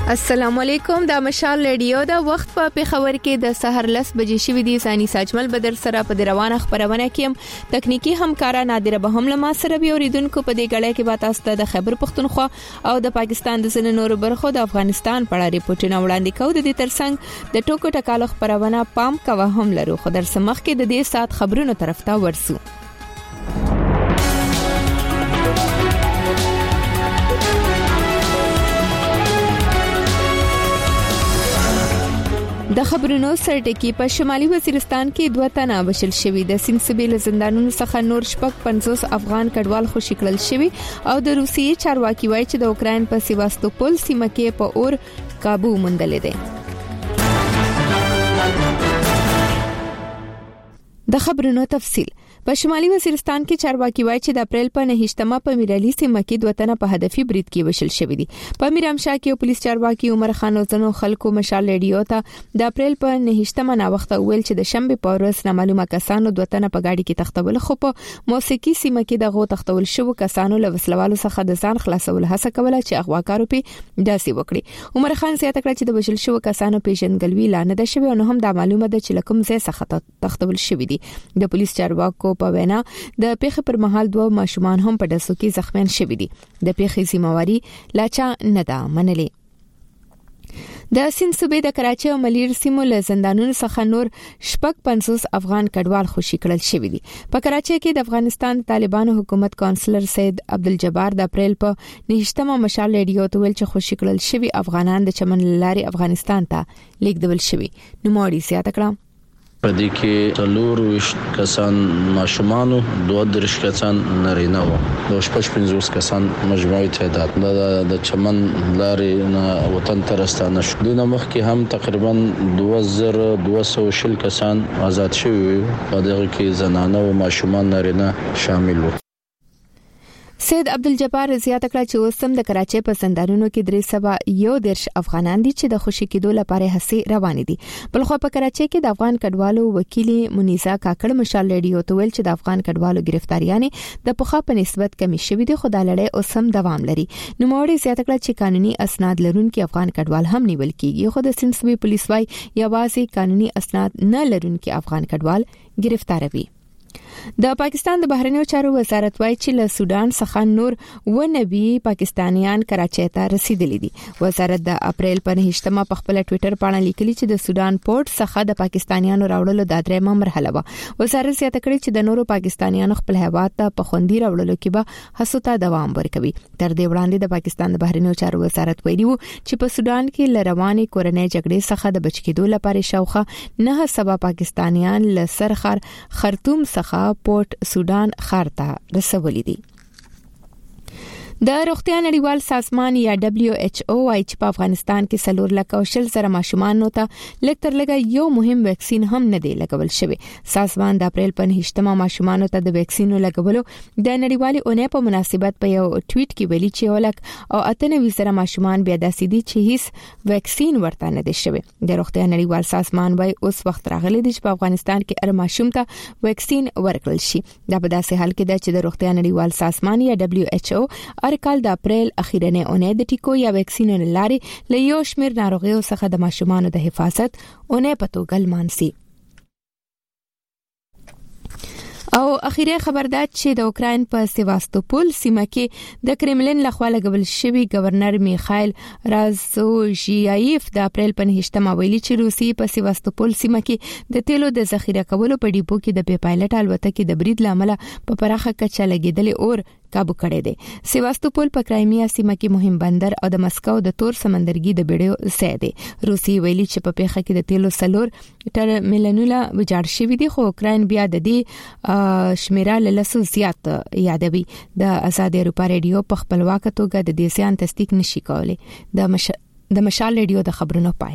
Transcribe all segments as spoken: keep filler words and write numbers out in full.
السلام علیکم، دا مشال ریډیو دا وخت په پیښور کې د سحر لس بجې شوې دي. ثاني ساجمل بدر سره په روانه خبرونه کې تکنیکی همکارا نادره به هم لمه سره به اوریدونکو په دې غړې کې به تاسو د خیبر پختونخوا او د پاکستان د ځینو نورو برخو د افغانستان په اړه ریپورتونه وړاندې کوو. د دې ترڅنګ د ټوکو ټکالو خبرونه پام کوه هم لرو، خو در سمخ کې د دې سات خبرونو طرف ته ورسو. د خبرونو سرټکی په شمالي وزیرستان کې دوه تنه وشل شوی. د سینسبیل زندانونو څخه نور شپږ پنځوس افغان کډوال خوشی کړل شوی او د روسیې چارواکي وایي چې د اوکرين په سیواستوپول سیمه کې په اور قابو موندل دي. د خبرونو تفصیل په شمالي وزیرستان کې چارواکي وایي چې د اپریل په نهشتمه په میرالي سیمه کې دوه تنه په هدفي برید کې وشل شوی دي. په میرامشاه کې پولیس چارواکي عمر خان وزنو خلکو مشال ریډیو ته د اپریل په نهشتمه نا وخت ویل چې د شنبه په ورځ نامعلومه کسانو دوه تنه په گاډي کې تختول، خو په موسیقي سیمه کې دغه تختول شو کسانو له وسلوالو څخه د ځان خلاصول هڅه کوله چې اغواکارو په داسې وکړي. عمر خان زیاته کړه چې د وشل شو کسانو پیژنګلوي لا نه ده شوی او هم د معلومه ده چې لکم ځای څخه تختول شوی دي. د پولیس چارواکو په وینا د پیښې پر مهال دوه ماشومان هم په دسو کې زخمیان شوي دي. د پیښې ذمہواری لاچا نه ده منلې. د سند صوبې د کراچۍ او ملیر سیمو له زندانونو څخه نور شپږ پنځوس افغان کډوال خوشی کړل شوی دي. په کراچۍ کې د افغانستان طالبانو حکومت کونسلر سید عبدالجبار د اپریل په نهشتمه مشال ریډیو ته ویل چې خوشی کړل شوی افغانان د چمن لاري افغانستان ته لیږدول شوی. نو موري زیاته کړه په دې کې څلور وشت کسان ماشومان او دوه درش کسان نارینه وو. د شپږ پنځوس کسان مجموعي تعداد د چمن لارې نه وطن ته راستانه شو. د مخ کې هم تقریبا دوه زره دوه سوه شل کسان آزاد شوي په دغه کې زنانه او ماشومان نارینه شامل وو. سید عبدالجبار زیاته کړه چې اوسم د کراچۍ په زندانونو کې درې سوه یو درش افغانان دي چې د خوشی کېدو لپاره هڅې روانې دي. بلخو په کراچۍ کې د افغان کډوالو وکیل منیزا کاکړ مشال ریډیو ته ویل چې د افغان کډوالو گرفتاریانې د پخوا په نسبت کمی شوې دي، خو د لړۍ اوسم دوام لري. نو موري زیاته کړه چې قانوني اسناد لرونکي افغان کډوال هم نیول کیږي، خو د سند پولیس وايي یوازې قانوني اسناد نه لرونکي افغان کډوال گرفتاروي. د پاکستان د بهرنیو چارو وزارت وایي چې له سودان څخه نور و نبي پاکستانیان کراچۍ ته رسیدلي دي. وزارت د اپریل په نهشتمه په خپل ټوئیټر باندې لیکلي چې د سودان پورت څخه د پاکستانیانو راوړلو د درېمه مرحله و. وزارت زیاته کړې چې د نورو پاکستانیانو خپل هیواد ته په خوندي راوړلو کې به هڅو ته دوام ورکوي. تر دې وړاندې د پاکستان د بهرنیو چارو وزارت ویلي و چې په سودان کې لروانې کورنۍ جګړې څخه د بچ کېدو لپاره شاوخه نه سبا پاکستانیان له سرخر خرطوم څخه پورت سودان خارته رسولې دي. د روغتیا نړیوال سازمان یا دبليو ایچ او وايي چې په افغانستان کې سلور لک او شل زره ماشومان ته لږ تر لږه یو مهم ویکسین هم نه دی لګول شوی. سازمان د اپریل په نهشتمه ماشومان ته د ویکسینو لګولو د نړیوالې اونۍ په مناسبت په یو ټویټ کې ویلي چې ولک او اته نوي زره ماشومان بیا داسې دي چې هیڅ ویکسین ورته نه دی شوی. د روغتیا نړیوال سازمان وايي اوس وخت راغلی دی چې په افغانستان کې هر ماشوم ته ویکسین ورکړل شي. دا په داسې حال کې ده چې د روغتیا نړیوال سازمان یا دبليو ایچ او هر کال د اپریل اخیرنه اونۍ د ټیکو یا ویکسینونو لارې له یو شمېر ناروغیو څخه د ماشومانو د حفاظت اونۍ په توګه لمانځي. او اخیری خبر ده چې د اوکرين په سیواستوپول سیمه کې د کرملین لخوا لګول شوی گورنر میخائیل رازوژیایف د اپریل په نهشتمه ویلي چې روسي په سیواستوپول سیمه کې د تیلو د ذخیره کولو په ډیپو کې د بې پایلټ الوتکې د برید لامل په پراخه کچه لګیدلې اور قابو کړی دی. سیواستوپول په کرایمیا سیمه کې مهم بندر او د مسکو د تور سمندرګي د بیړیو ځای دی. روسي ویلي چې په پیښه کې د تیلو سلور ټرمینلونه ویجاړ شوي دي، خو اوکرين بیا د دې شمیره له لسو زیات یادوي. د آزاد اروپا ریډیو په خپلواک توګه د دې ځان تصدیق نشي کولای. د مش... د مشال ریډیو د خبرونو پای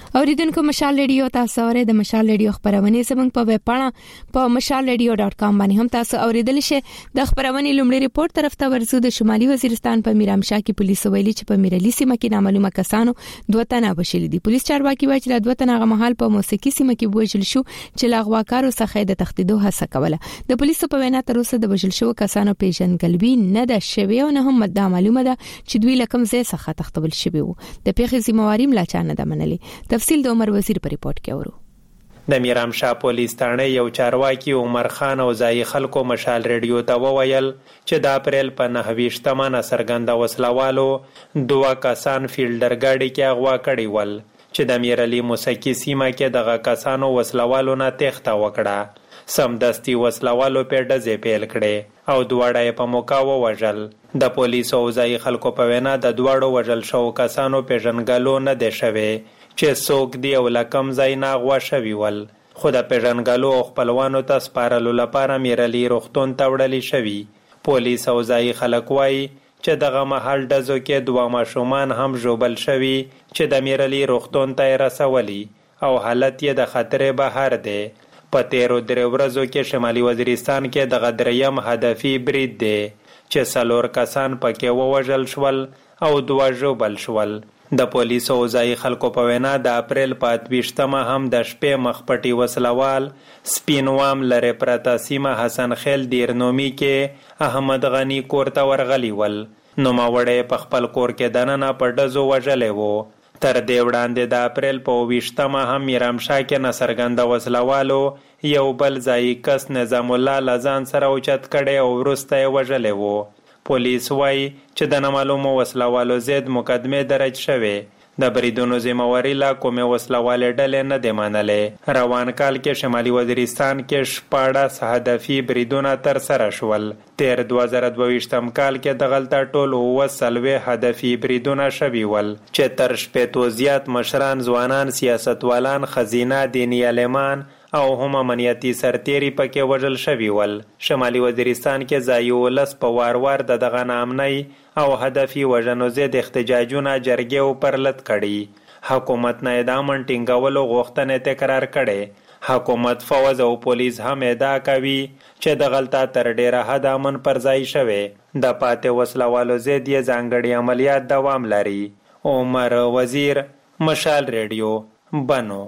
اوریدونکو مشال ریډیو تاسو اورئ د مشال ریډیو خبرونه زموږ په ویب پاڼه په مشال ریډیو ډاٹ کام باندې هم تاسو اوریدل شئ. د خبرونه لومړی ریپورت طرف ته ورزو. د شمالي وزیرستان په میرامشاه کې پولیس ویلي چې په میرلی سیمه کې نامعلومه کسانو دوه تنه وشل دي. پولیس چارواکي وایي چې دوه تنه غمحال په موسیقي سیمه کې وژل شو چې لاغواکارو څخه د تخدیدو هڅه کوله. د پولیسو په وینا تر اوسه د وژل شو کسانو پیژنګلوي نه ده شوی او نه هم د معلومه ده چې دوی لکم ځای څخه تختول شوی وو. د پیښې ذمہواری ملا چا نه ده منلي. تفصیل د عمر وزیر په ریپورت کې اورو. د میرامشاه پولیس تانه یو چارواکي عمر خان او ځای خلکو مشال ریډیو ته وویل چې د اپریل په نهه ویشتمه سرګند وسلوالو دوه کسان فیلډر ګاډي کې اغوا کړی ول چې د میرلی موسیقي سیمه کې دغه کسانو وسلوالو نه تېښته وکړه. سمدستي وسلوالو په ډزې پیل کړې او دواړه یې په موقع ووژل. د پولیسو او ځای خلکو په وینا د دواړو وژل شوو کسانو پیژنګلو نه دی شوی چې څوک دی او لکم ځای نه اغوا شوي ول، خو د پیژنګلو او خپلوانو ته سپارلو لپاره میرلی روغتون ته وړلې شوي. پولیس او ځای خلک وایي چې دغه مهال ډزو کې دوه ماشومان هم ژوبل شوي چې د میرلی روغتون ته یې رسولي او حالت یې د خطرې بهر دی. په تیرو درې ورځو کې شمالي وزیرستان کې دغه دریم هدفي برید دی چې څلور کسان پکې ووژل شول او دوه ژوبل شول. د پولیسو او ځای خلکو په وینا د اپریل په اته ویشتمه هم د شپې مخپټي وسلوال سپینوام لرې پرته سیمه حسن خیل دیرنومي کې احمد غنی کور ته ورغلی ول. نوموړی په خپل کور کې دننه په ډزو وژلی وو. تر دې وړاندې د اپریل په ویشتمه هم میرامشاه کې ناڅرګنده وسلوالو یو بل ځایي کس نظام الله له ځان سره اوچت کړی او وروسته یې وژلی وو. پولیس وایي چې د نامعلومو وسلوالو ضد مقدمې درج شوې. د بریدونو ذمہواری لا کومې وسلوالې ډلې نه دی منلې. روان کال کې شمالي وزیرستان کې شپاړس هدفي بریدونه ترسره شول. تیر دوه زره دوه ویشتم کال کې دغلته ټول اووه څلوېښت هدفي بریدونه شوي ول چې تر شپېتو زیات مشران، ځوانان، سیاستوالان، ښځینه، دیني عالمان او هم امنیتي سرتیري پکې وژل شوي ول. شمالي وزیرستان کې ځایي ولس په وار وار د دغه ناامنۍ او هدفي وژنو ضد احتجاجونه جرګې او پرلط کړي. حکومت نه د امن ټینګولو غوښتنې تکرار کړي. حکومت، فوج او پولیس هم ادعا کوي چې دغلته تر ډیره حد امن پر ځای شوی. د پاتې وسلوالو ضد یې ځانګړي عملیات دوام لري. عمر وزیر، مشال ریډیو، بنو.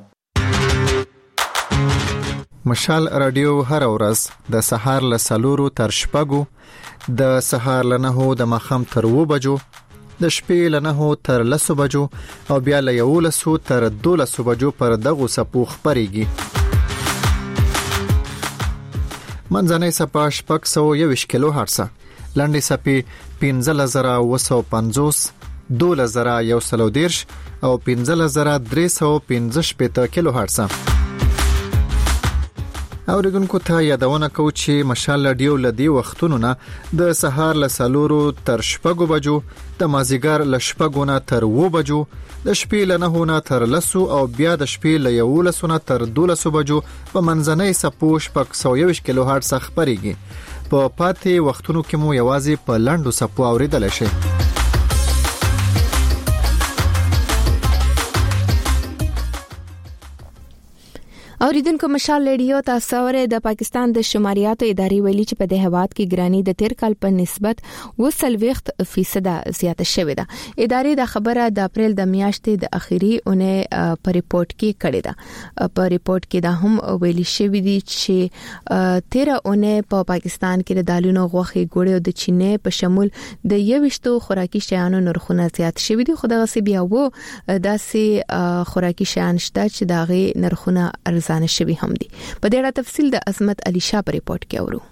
مشال رادیو هر ورځ د سهار له سلورو تر شپږو، د سهار له نهو د ماښام تر اووه بجو، د شپې له نهو تر لسو بجو او بیا له یولسو تر دولسو بجو پر دغو څپو خپرېږي. منځنۍ څپه شپږ سوه یوویشت کیلو هرټزه، لنډې څپې پنځلس زره اووه سوه پنځوس، دولس زره یو سل او دېرش او پنځلس زره درې سوه پنځه شپېته کیلو هرټزه. اوریدونکو ته یادونه کوو چې مشال رادیو لدی وختونو نه د سهار له سلورو تر شپږو بجو، د مازیګر له شپږو نه تر اووه بجو، د شپې له نهو نه تر لسو او بیا د شپې له یولسو نه تر دولسو بجو په منځنۍ څپو شپږ سوه یوویشت کیلو هرټز خپرېږي. په پاتې وختونو کې مو یوازې په لنډو څپو اوریدلی شئ. اوریدونکو مشال ریډیو تاسو اورئ. د پاکستان د شماریاتو ادارې ویلي چې په دې هواد کې ګرانی د تیر کال په نسبت وسلويخت فیصد زیاته شوې ده. ادارې د خبره د اپریل د میاشتې د اخیری اونۍ په ریپورت کې کړې ده. په ریپورت کې دا هم ویلي شوې دي چې تیر اونۍ په پاکستان کې د دالونو، غوښې، ګوړې او د چینې په شمول د یوشتو خوراکي شیانو نرخونه زیات شوي دي. خو دغه سی بیا وو داسې خوراکي شیان شته چې داغه نرخونه ارزانه شوي هم دي. په دې اړه تفصیل د عظمت علي شاه په ریپورت کې اورو.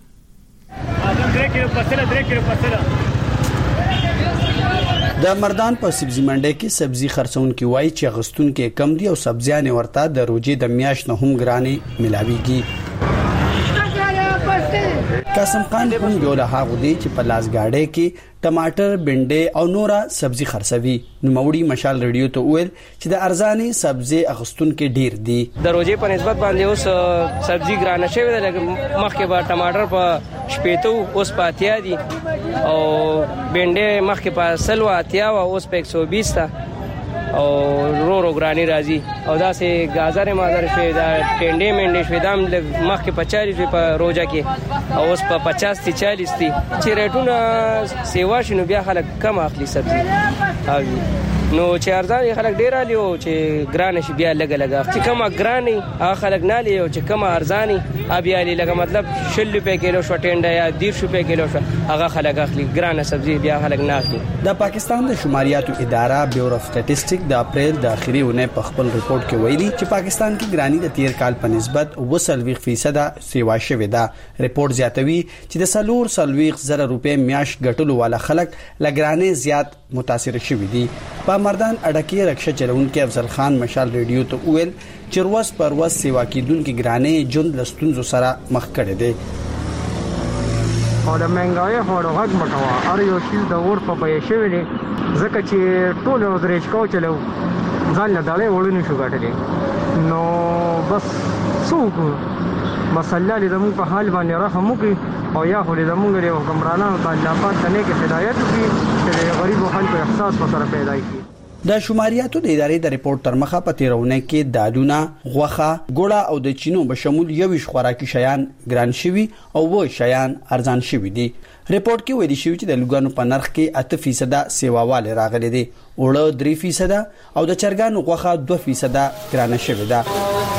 د مردان په سبزی منډي کې سبزی خرڅون کې وایي چې غستون کې کم دي او سبزیان ورته د روزي د میاشت نه هم ګراني ملاويږي. قاسم خان هم یو له هغه دی چې په لاس گاډي کې ټماټر، بنډي او نورا سبزی خرڅوي. نو موړي مشال ریډیو ته ویل چې د ارزاني سبزی اغستون کې ډیر دي. د روزي په نسبت باندې اوس سبزی ګرانه شوی ده. لکه مخکې به ټماټر په شپېتو اوس په اتیا دي او بنډي مخکې په سلو اتیا او اوس په یک سوه بیست ده او رو رو ګرانی راځي او دا سه غازر مازر شوی دا ټنډې منډې شوی دا مخ کې پچالیس په روزه کې او اوس په پچاس تی چالیس تی چې ریټونه سیوا شنو بیا خلک کم اخلي سبزي او نو چې ارزان خلک ډیر علي او چې ګران شي بیا لګ لګ چې کومه ګراني هغه خلک نه لي او چې کومه ارزاني بیا لي لګ مطلب شل روپے کیلو شو ټنډه یا ډیر روپے کیلو شو هغه خلک اخلي ګران سبزي بیا خلک نه اخلي. د پاکستان د شماریاتو اداره بیورو اف سټټیسټیک د اپریل د اخري ونه په خپل ریپورت کې ویلي چې پاکستان کې ګرانی د تیر کال په نسبت وسلويخ فیصد سیوا شوې ده. ریپورت زیاتوي چې د سلور سلويخ زره روپے میاش ګټلو والا خلک لګرانې زیات متاثر شوي دي. په مردان اډکی رکشا چلونکو افضل خان مشال ریډیو ته ویل چې روز پر ورځ سیوا کیدونکو ګرانې جون لستونزو سره مخ کړي دي. او د منګای هورو غږ مټوا ار یو شی د ور په پې شوی دی ځکه چې ټول ورځ کو چلو ځان له دالې وړونی شو غټلې نو بس څوک مسله لې د په حال باندې رحم وکړي او یا خو دې موږ لري حکمرانانو ته الله پاک ته کې هدایت وکړي چې غریب خلکو احساس وسره پیدا کړي. د شماریاتو د ادارې د ریپورت تر مخه په تیرونه کې دالونه، غوخه، ګوړه او د چینو به شمول یوش خوراکي شیان ګران شوي او و شیان ارزان شوي دي. ریپورت کې ویل شوی چې د لګانو په نرخ کې اته فیصد سیواواله راغلي دي، اوړه درې فیصد او د چرګانو غوخه دوه فیصد ګران شوي ده.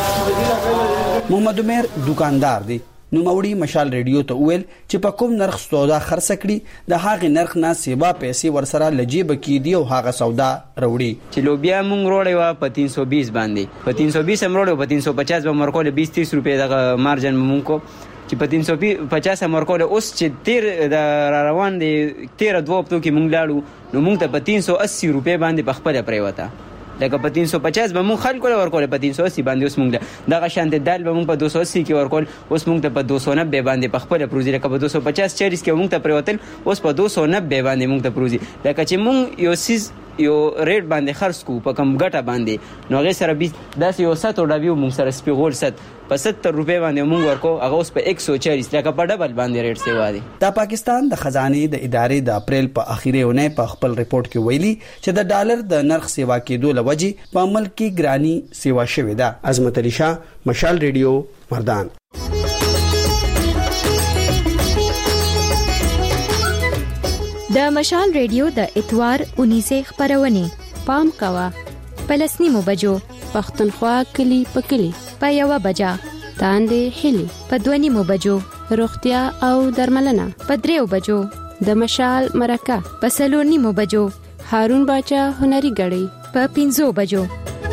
محمد عمر دکاندار دی نو موري مشال ریډیو ته ویل چې په کوم نرخ سودا خرڅ کړي د هغه نرخ نه سیوا پیسې ورسره لجیب کې دی او هغه سودا وروړي. چې لوبیا مونږ وروړی و په تین سو بیس باندې په تین سو بیس هم وروړو په تین سو پچاس به مرکول بیس تیس روپے د مارجن مونږ کو چې په تین سو پچاس مرکول اوس چې تیر د روان دي تیر دوه په کې مونږ لاړو نو مونږ ته په تین سو اسی روپے باندې په خپل پریوته لکه په تین سو پچاس به مونږ خلکو ورکول په تین سو اسی باندې اوس مونږ دغه شانت دال به مونږ په دو سو اسی کې ورکول اوس مونږ ته په دو سو نوي باندې په خپل پروزي لکه په دو سو پچاس چالیس کې مونږ ته پریوتل اوس په دو سو نوي باندې مونږ ته پروزي لکه چې مونږ یو سیز یو ریټ باندې خرڅ کو په کم ګټه باندې نو هغه سره بیس داسې یو ست او ډبیو مونږ سره سپیغول ست په ستر روپے باندې مونږ ورکو هغه اوس په یک سو چالیس لکه په ډبل باندې ریټ سیوا دي. د پاکستان د خزانه د ادارې د اپریل په اخیری ونه په خپل ریپورت کې ویلي چې د ډالر د نرخ سیوا کېدو لوجې په عمل کې ګرانی سیوا شوې ده. عظمت علي شاه، مشال ریډیو، مردان. د مشال ریډیو د اتوار اونیزه خبرونه پام کوا پلسنی مو بجو پختونخوا کلی پکلی په یو بجا تاندې هلی په دونی مو بجو روغتیا او درملنه په دریو بجو د مشال مرکه په سلورنی مو بجو هارون باچا هنري غړي په پینځو بجو.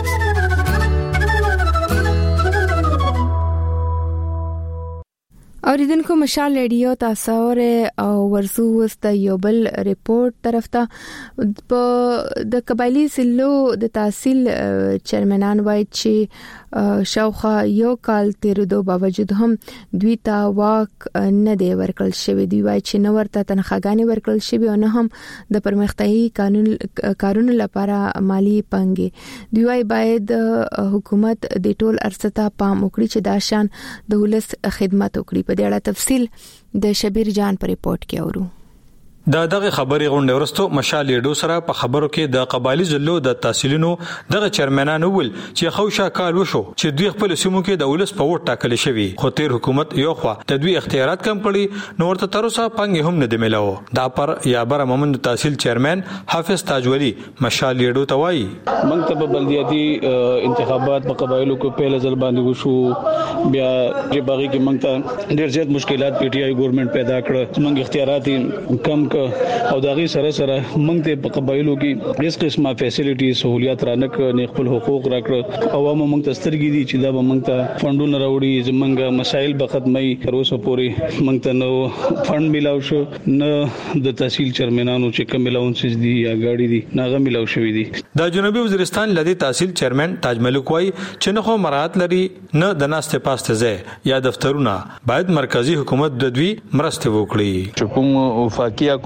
اوریدونکو مشال ریډیو تاسو او ورسو وست یو بل ریپورت طرف ته په د قبایلی سلو د تحصیل چیرمنان وای چې شاوخه یو کال تیر دو باوجود هم دوی ته واک نه دی ورکړل شوی. دی وای چې نو ورته تنخواګانی ورکړل شوی او نه هم د پرمختیايي قانون کارونو لپاره مالی پنګي. دی وای باید حکومت د ټول ارڅته پام وکړي چې دا شان د ولس خدمت وکړي. په دې اړه تفصیل د شبیر جان په ریپورت کې اورو. دا دغه خبرې غونډه ورستو مشال ډو سره په خبرو کې د قبایلی ضلعو د تحصیلونو دغه چیرمنانو ول چې خوشا کال وشو چې دوی خپل سیمو کې د ولس په وټ ټاکل شوی خو تیر حکومت یو خوا د دوی اختیارات کم کړي نو ورته تر اوسه پنګ هم نه دی ملاو. دا پر یابر مومن تحصیل چیرمن حافظ تاجولی مشال ډو توای منتخب بلدیاتی انتخابات په قبایلو کې په لزل باندې وشو بیا چې باغی کې منګ ډیر زیات مشکلات پی ټی آی ګورنمنت پیدا کړ منګ اختیارات کم او داغي سره سره موږ ته په قبایلو کې هیڅ قسمه فیسیلیټي سہولیات رانک نه خپل حقوق راکړه عوامو موږ ته سترګې دي چې دا به موږ ته فندونه راوړي زمونږ مسایل به ختمي تر اوسه پورې موږ ته نو فند ملاو شو نه د تحصیل چیرمنانو چې کوم ملاونسز دي یا غاړي دي ناغه ملاو شوې دي. د جنوبي وزیرستان لدی تحصیل چیرمن تاج ملک وای چې نه خو مراد لري نه د ناسته پاسته ځای یا دفترونه باید مرکزی حکومت د دوی مرسته وکړي. چې کوم وفاقي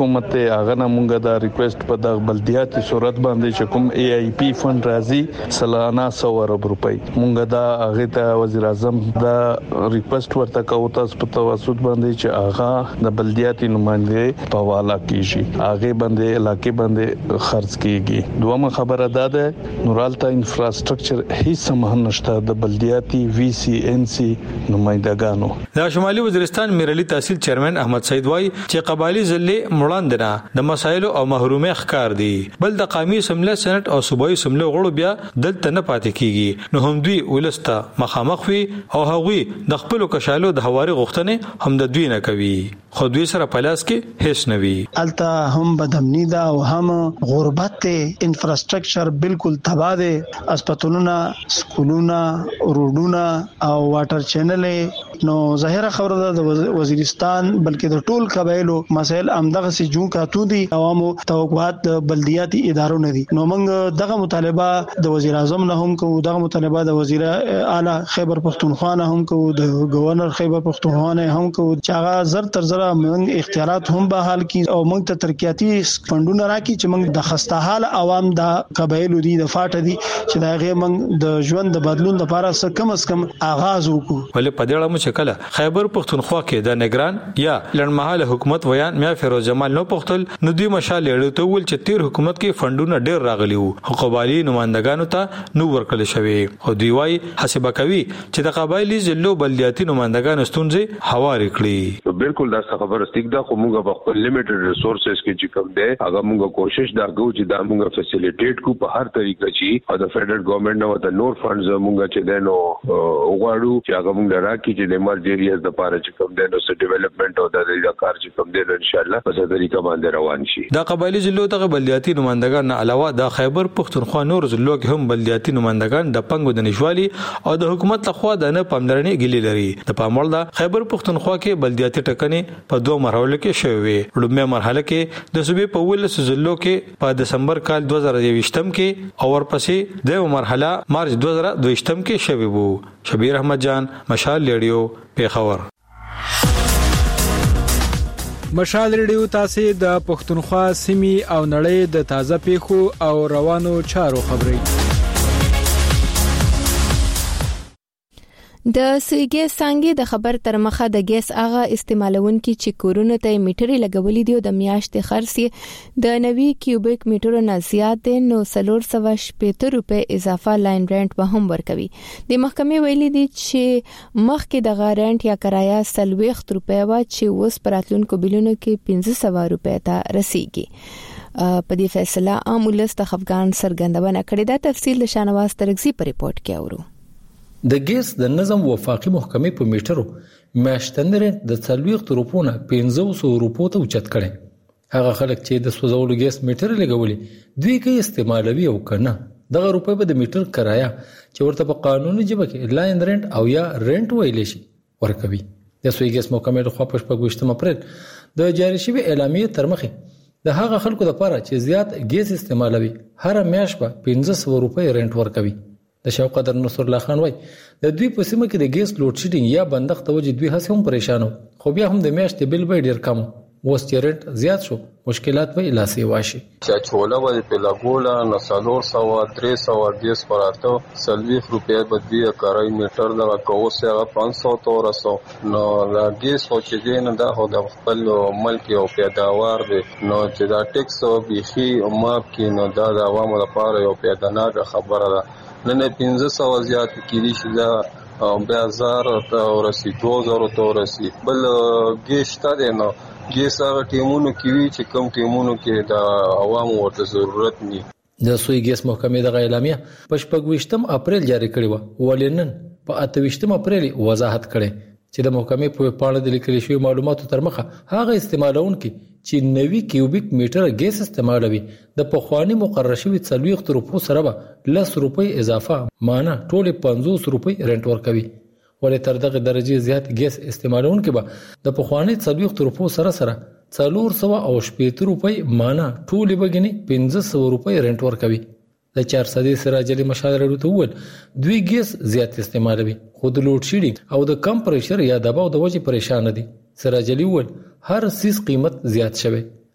حکومت ته هغه نه مونږه دا ریکوست په د بلدیاتي صورت باندې چې کوم ای آی پی فند راځي سلانه سو ارب روپۍ مونږه دا هغه ته وزیر اعظم دا ریکوست ورته کوو تاسو په توسط باندې چې هغه د بلدیاتي نمائنده په والا کیږي هغه باندې علاقې باندې خرڅ کیږي. دومره خبره ده ده نورالتا انفراستراکچر هیڅ مهم نشته د بلدیاتي وی سی ان سی نمائندگانو. د شمالي وزیرستان میرلی تحصیل چیرمن احمد سید وای چې قبایلی ضلع مړاندنه د مسایلو او محرومي ښکار دي بل د قومي سمله سنټ او صوبایي سمله غړو بیا دلته نه پاتې کیږي نو هم دوی ولسته مخامخ وي او هغوی د خپل کشالو د هواري غوښتنې هم د دوی نه کوي خو دوی سره پلاس کې هیڅ نه وي. الته هم بدامنی دا او هم غربت ته انفراستراکچر بالکل تباہ ده اسپیټالونه سکولونه روډونه او واټر چینل نو ظاهره خبره ده د وزیرستان بلکې د ټول قبایلو مسائل امدغه سي جون کاتو دي عوامو توقعات د بلدیاتي ادارو نه دي نو موږ دغه مطالبه د وزیر اعظم نه هم کوو دغه مطالبه د وزیر اعلی خیبر پختونخوا نه هم کوو د گورنر خیبر پختونخوا نه هم کوو چې هغه زر تر زر موږ اختیارات هم به حل کی او موږ ته ترقیاتي فندونه راکړي چې موږ د خسته حال عوام د قبایلو دي د فاټ دي چې دا غي موږ د ژوند د بدلون لپاره څه کم از کم آغاز وکړو. ولې په دې اړه مو شکل خیبر پختونخوا کې د نگران یا لړمحاله حکومت ویان میا فیروز جمال نو پختل نو دوی مشال لړ ته ول چې تیر حکومت کې فندونه ډیر راغلي وو قبایلی نمائندګانو ته نو ورکل شوی او دوی وايي حسابه کوي چې د قبایلی ضلعو بلدیاتي نمائندګانو ستونزې هواري کړي. بالکل دا خبره ستګ دا خو موږ په خپل لیمیټډ ریسورسز کې چې کوم دی هغه موږ کوشش دا کوو چې دا موږ فیسیلیټیټ کو په هر طریقه چې د فدرل ګورنمنت نو د نور فندز موږ چې دنو وغواړو چې هغه موږ راکړي چې د ایمرجنسي د لپاره چې کوم دنو س ډیولپمنٹ او د دې کار چې کوم دی ان شاء الله په څه طریقه باندې روان شي. دا قبایلی ضلعو ته بلدیاتي نمائندګان علاوه د خیبر پختونخوا نور ضلعو کې هم بلدیاتي نمائندګان د پنګو د نشوالي او د حکومت لخوا د نه پاملرنې ګیلې لري. د پاموړ د خیبر پختونخوا کې بلدیاتي ټکنې په دوه مرحلو کې شوې. لومړی مرحله کې د صوبې په ولس ضلعو کې په دسمبر کال دوه زره یوویشتم کې او ورپسې د مرحله مارچ دوه زره دویشتم کې شوې وو. شبیر احمد جان مشال ریډیو پیښور. مشال ریډیو تاسو د پښتونخوا سیمې او نړۍ د تازه پیښو او روانو چارو خبري د سویګي سانګي د خبر تر مخه د ګیس اغه استعمالونکو چې کورونو ته میټرې لګولې دي د میاشتې خرڅ د نوي کیوبیک میټرو نه زیات دي نو څلور سوه شپږ روپے اضافه لاین رنٹ به هم ورکوي. د محکمې ویلي دي چې مخکې د غارنټ یا کرایه سلويخت روپے وا چې اوس پراتلونکو بلونو کې پنځه سوه روپے ته رسیدي. په دې فیصله عام ولس د افغان سرګندونه کړې ده. تفصیل د شانواز ترغزي په ریپورت کې اورو. د ګیس د نظم وفاقي محکمې په میټرو میاشتنی رنټ د څلوېښت روپو نه پنځه سوه روپو ته اوچت کړی. هغه خلک چې د سوځولو ګیس میټر لګولي دوی کې استعمالوي او کنه دغه روپې په د میټر کرایه چې ورته په قانوني ژبه کې لاین رنټ او یا رنټ ویل شي ورکوي. د سوی ګیس محکمې لخوا په شپږم اپریل د جاری شوی اعلامیه تر مخه د هغه خلکو لپاره چې زیات ګیس استعمالوي هر میاشت په پنځه سوه روپۍ رنټ ورکوي. د شوقدر نصر الله خان وای د دوی په سیمه کې د ګیس لوډ شیډینګ یا بندښت توجه دوی هڅه هم پریشانو خو بیا هم د میاشتې بل به ډیر کم اوس چې رنټ زیات شو مشکلات به لاسي واشي. چې چوله به په لاګولا نو څلور سوه درې سوه ګیس پراته سلويخ روپیا به دی کارای میټر دا کوسه هغه پنځه سوه تورسو نو دا ګیس او چې دین دا هو د خپل ملک او پیداوار دی نو چې دا ټیکس او بيخي او ماپ کې نو دا د عوامو لپاره یو پیدانه خبره ده. نن پنځه سوه زیات کیږي چې دا بیا هزار ته ورسي دوه زره ته ورسي بل ګیس ته نو ګیس هغه ټیمونو کې وی چې کوم ټیمونو کې د عوامو ورته ضرورت ني. د سوی ګیس محکمې د اعلامیه په شپږم اپریل جاری کړی و ولنن په اتويشتم اپریل وضاحت کړي چې د محکمې په پاڼه د لیکل شوی معلوماتو تر مخه هغه استعمالونکو چې نوي کیوبیک میټر ګیس استعمالوي د پخوانی مقرره شوی څلوېښت روپو سره به لس روپۍ اضافه معنی ټول پنځوس روپۍ رنټ ورکوي. ولې تر دغه درجه زیات ګیس استعمالونکو به د پخوانی څلوېښت روپو سره سره څلور سوه او شپږ روپۍ معنی ټول بګنی پنځه سوه روپۍ رنټ ورکوي. د چار صدې سراج علي مشال ته وویل دوی ګیس زیات استعمالوي خو د لوډ شیډینګ او د کم پریشر یا دباو د وجې پریشان دي. سراج علي وویل هر سیس قیمت زیات شوی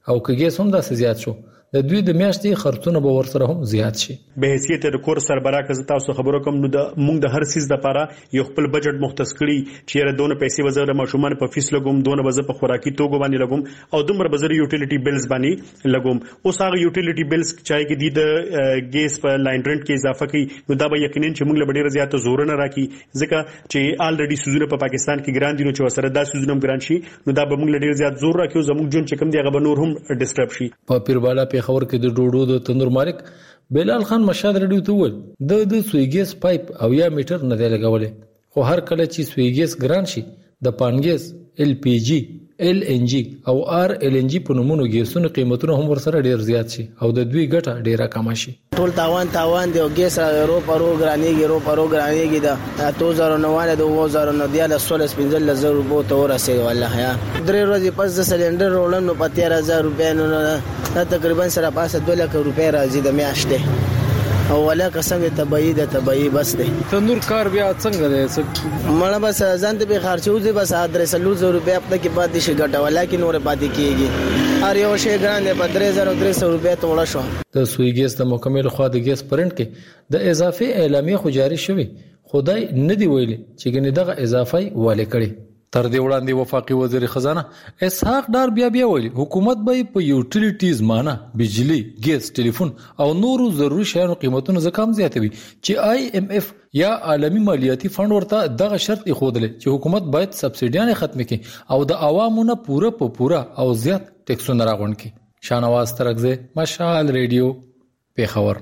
او که ګیس هم داسې زیات شو د دوی د میاشتې خرڅونه به ورسره هم زیات شي. به حیثیت د کور سربراہ کز تاسو خبرو کوم نو د موږ د هر سیس د لپاره یو خپل بجټ مختص کړی چې را دونه پیسې وزره ماشومان په فیس لګوم دونه وزره په خوراکي توګو باندې لګوم او دومره وزره یوټیلیټي بیلز باندې لګوم. اوس هغه یوټیلیټي بیلز چې کې د ګیس په لاین رنت کې اضافه کړي نو دا به یقینا چې موږ له ډیره زیاته زور نه راکې ځکه چې الریډي سوزونه په پاکستان کې ګران دي نو چې وسره دا سوزونه ګران شي نو دا به موږ له ډیره زیات زور راکې زموږ جون چې کوم دی هغه به نور هم ډیسټرب شي. په پیربالا په خبر کې د ډوډو د تندور مالک بلال خان مشاد رډیو ته ول د د سویګیس پایپ او یا میټر نه دی لګولې خو هر کله چې سویګیس ګران شي د پانګیس ال پی جی ال ان جی او ار ال ان جی په نومونو ګیسونو قیمتونه هم ورسره ډیر زیات شي او د دوی ګټه ډیره کم شي. ټول تاوان تاوان دی او ګیس رو پرو ګرانیږي رو پرو ګرانیږي دا دو هزار نو د دو هزار نو دی له سولس پنځل زره روپو ته ورسېږي والله یا درې ورځې پس د سلندر رولم نو په تیرہ هزار روپیا نو دا تقریبا سره پاسه دوه لک روپیا راځي د میاشتې او ولا قسم ته تبعی د تبعی بس دی. تنور کار بیا څنګه دی مړه بس ځان ته به خرچوځي بس درې سلو روپیا په کې پاتې شي ګټه ولیکن نور پاتې کیږي هر یو شی ګران دی په درې هزار درې سو روپیا ته وړه شو. د سویګیس د مکمل خوا د ګیس پرنټ کې د اضافي اعلامیه خو جاری شوی خدای نه دی ویلي چې ګنې دغه اضافي والي کړي. تر دې وړاندې وفاقي وزیر خزانه اسحاق ډار بیا بیا ویلي حکومت به په یوټیلیټیز مانه بجلی ګیس ټلیفون او نورو ضروري شیانو قیمتونه زکام زیاتوي چې آی ایم اف یا عالمی مالیاتي فند ورته دغه شرط ایښودل چې حکومت باید سبسیډیانه ختم کړي او د عوامو نه پوره په پوره او زیات ټیکسونه راغونډ کړي. شانواز ترغزه مشال ریډیو پیښور.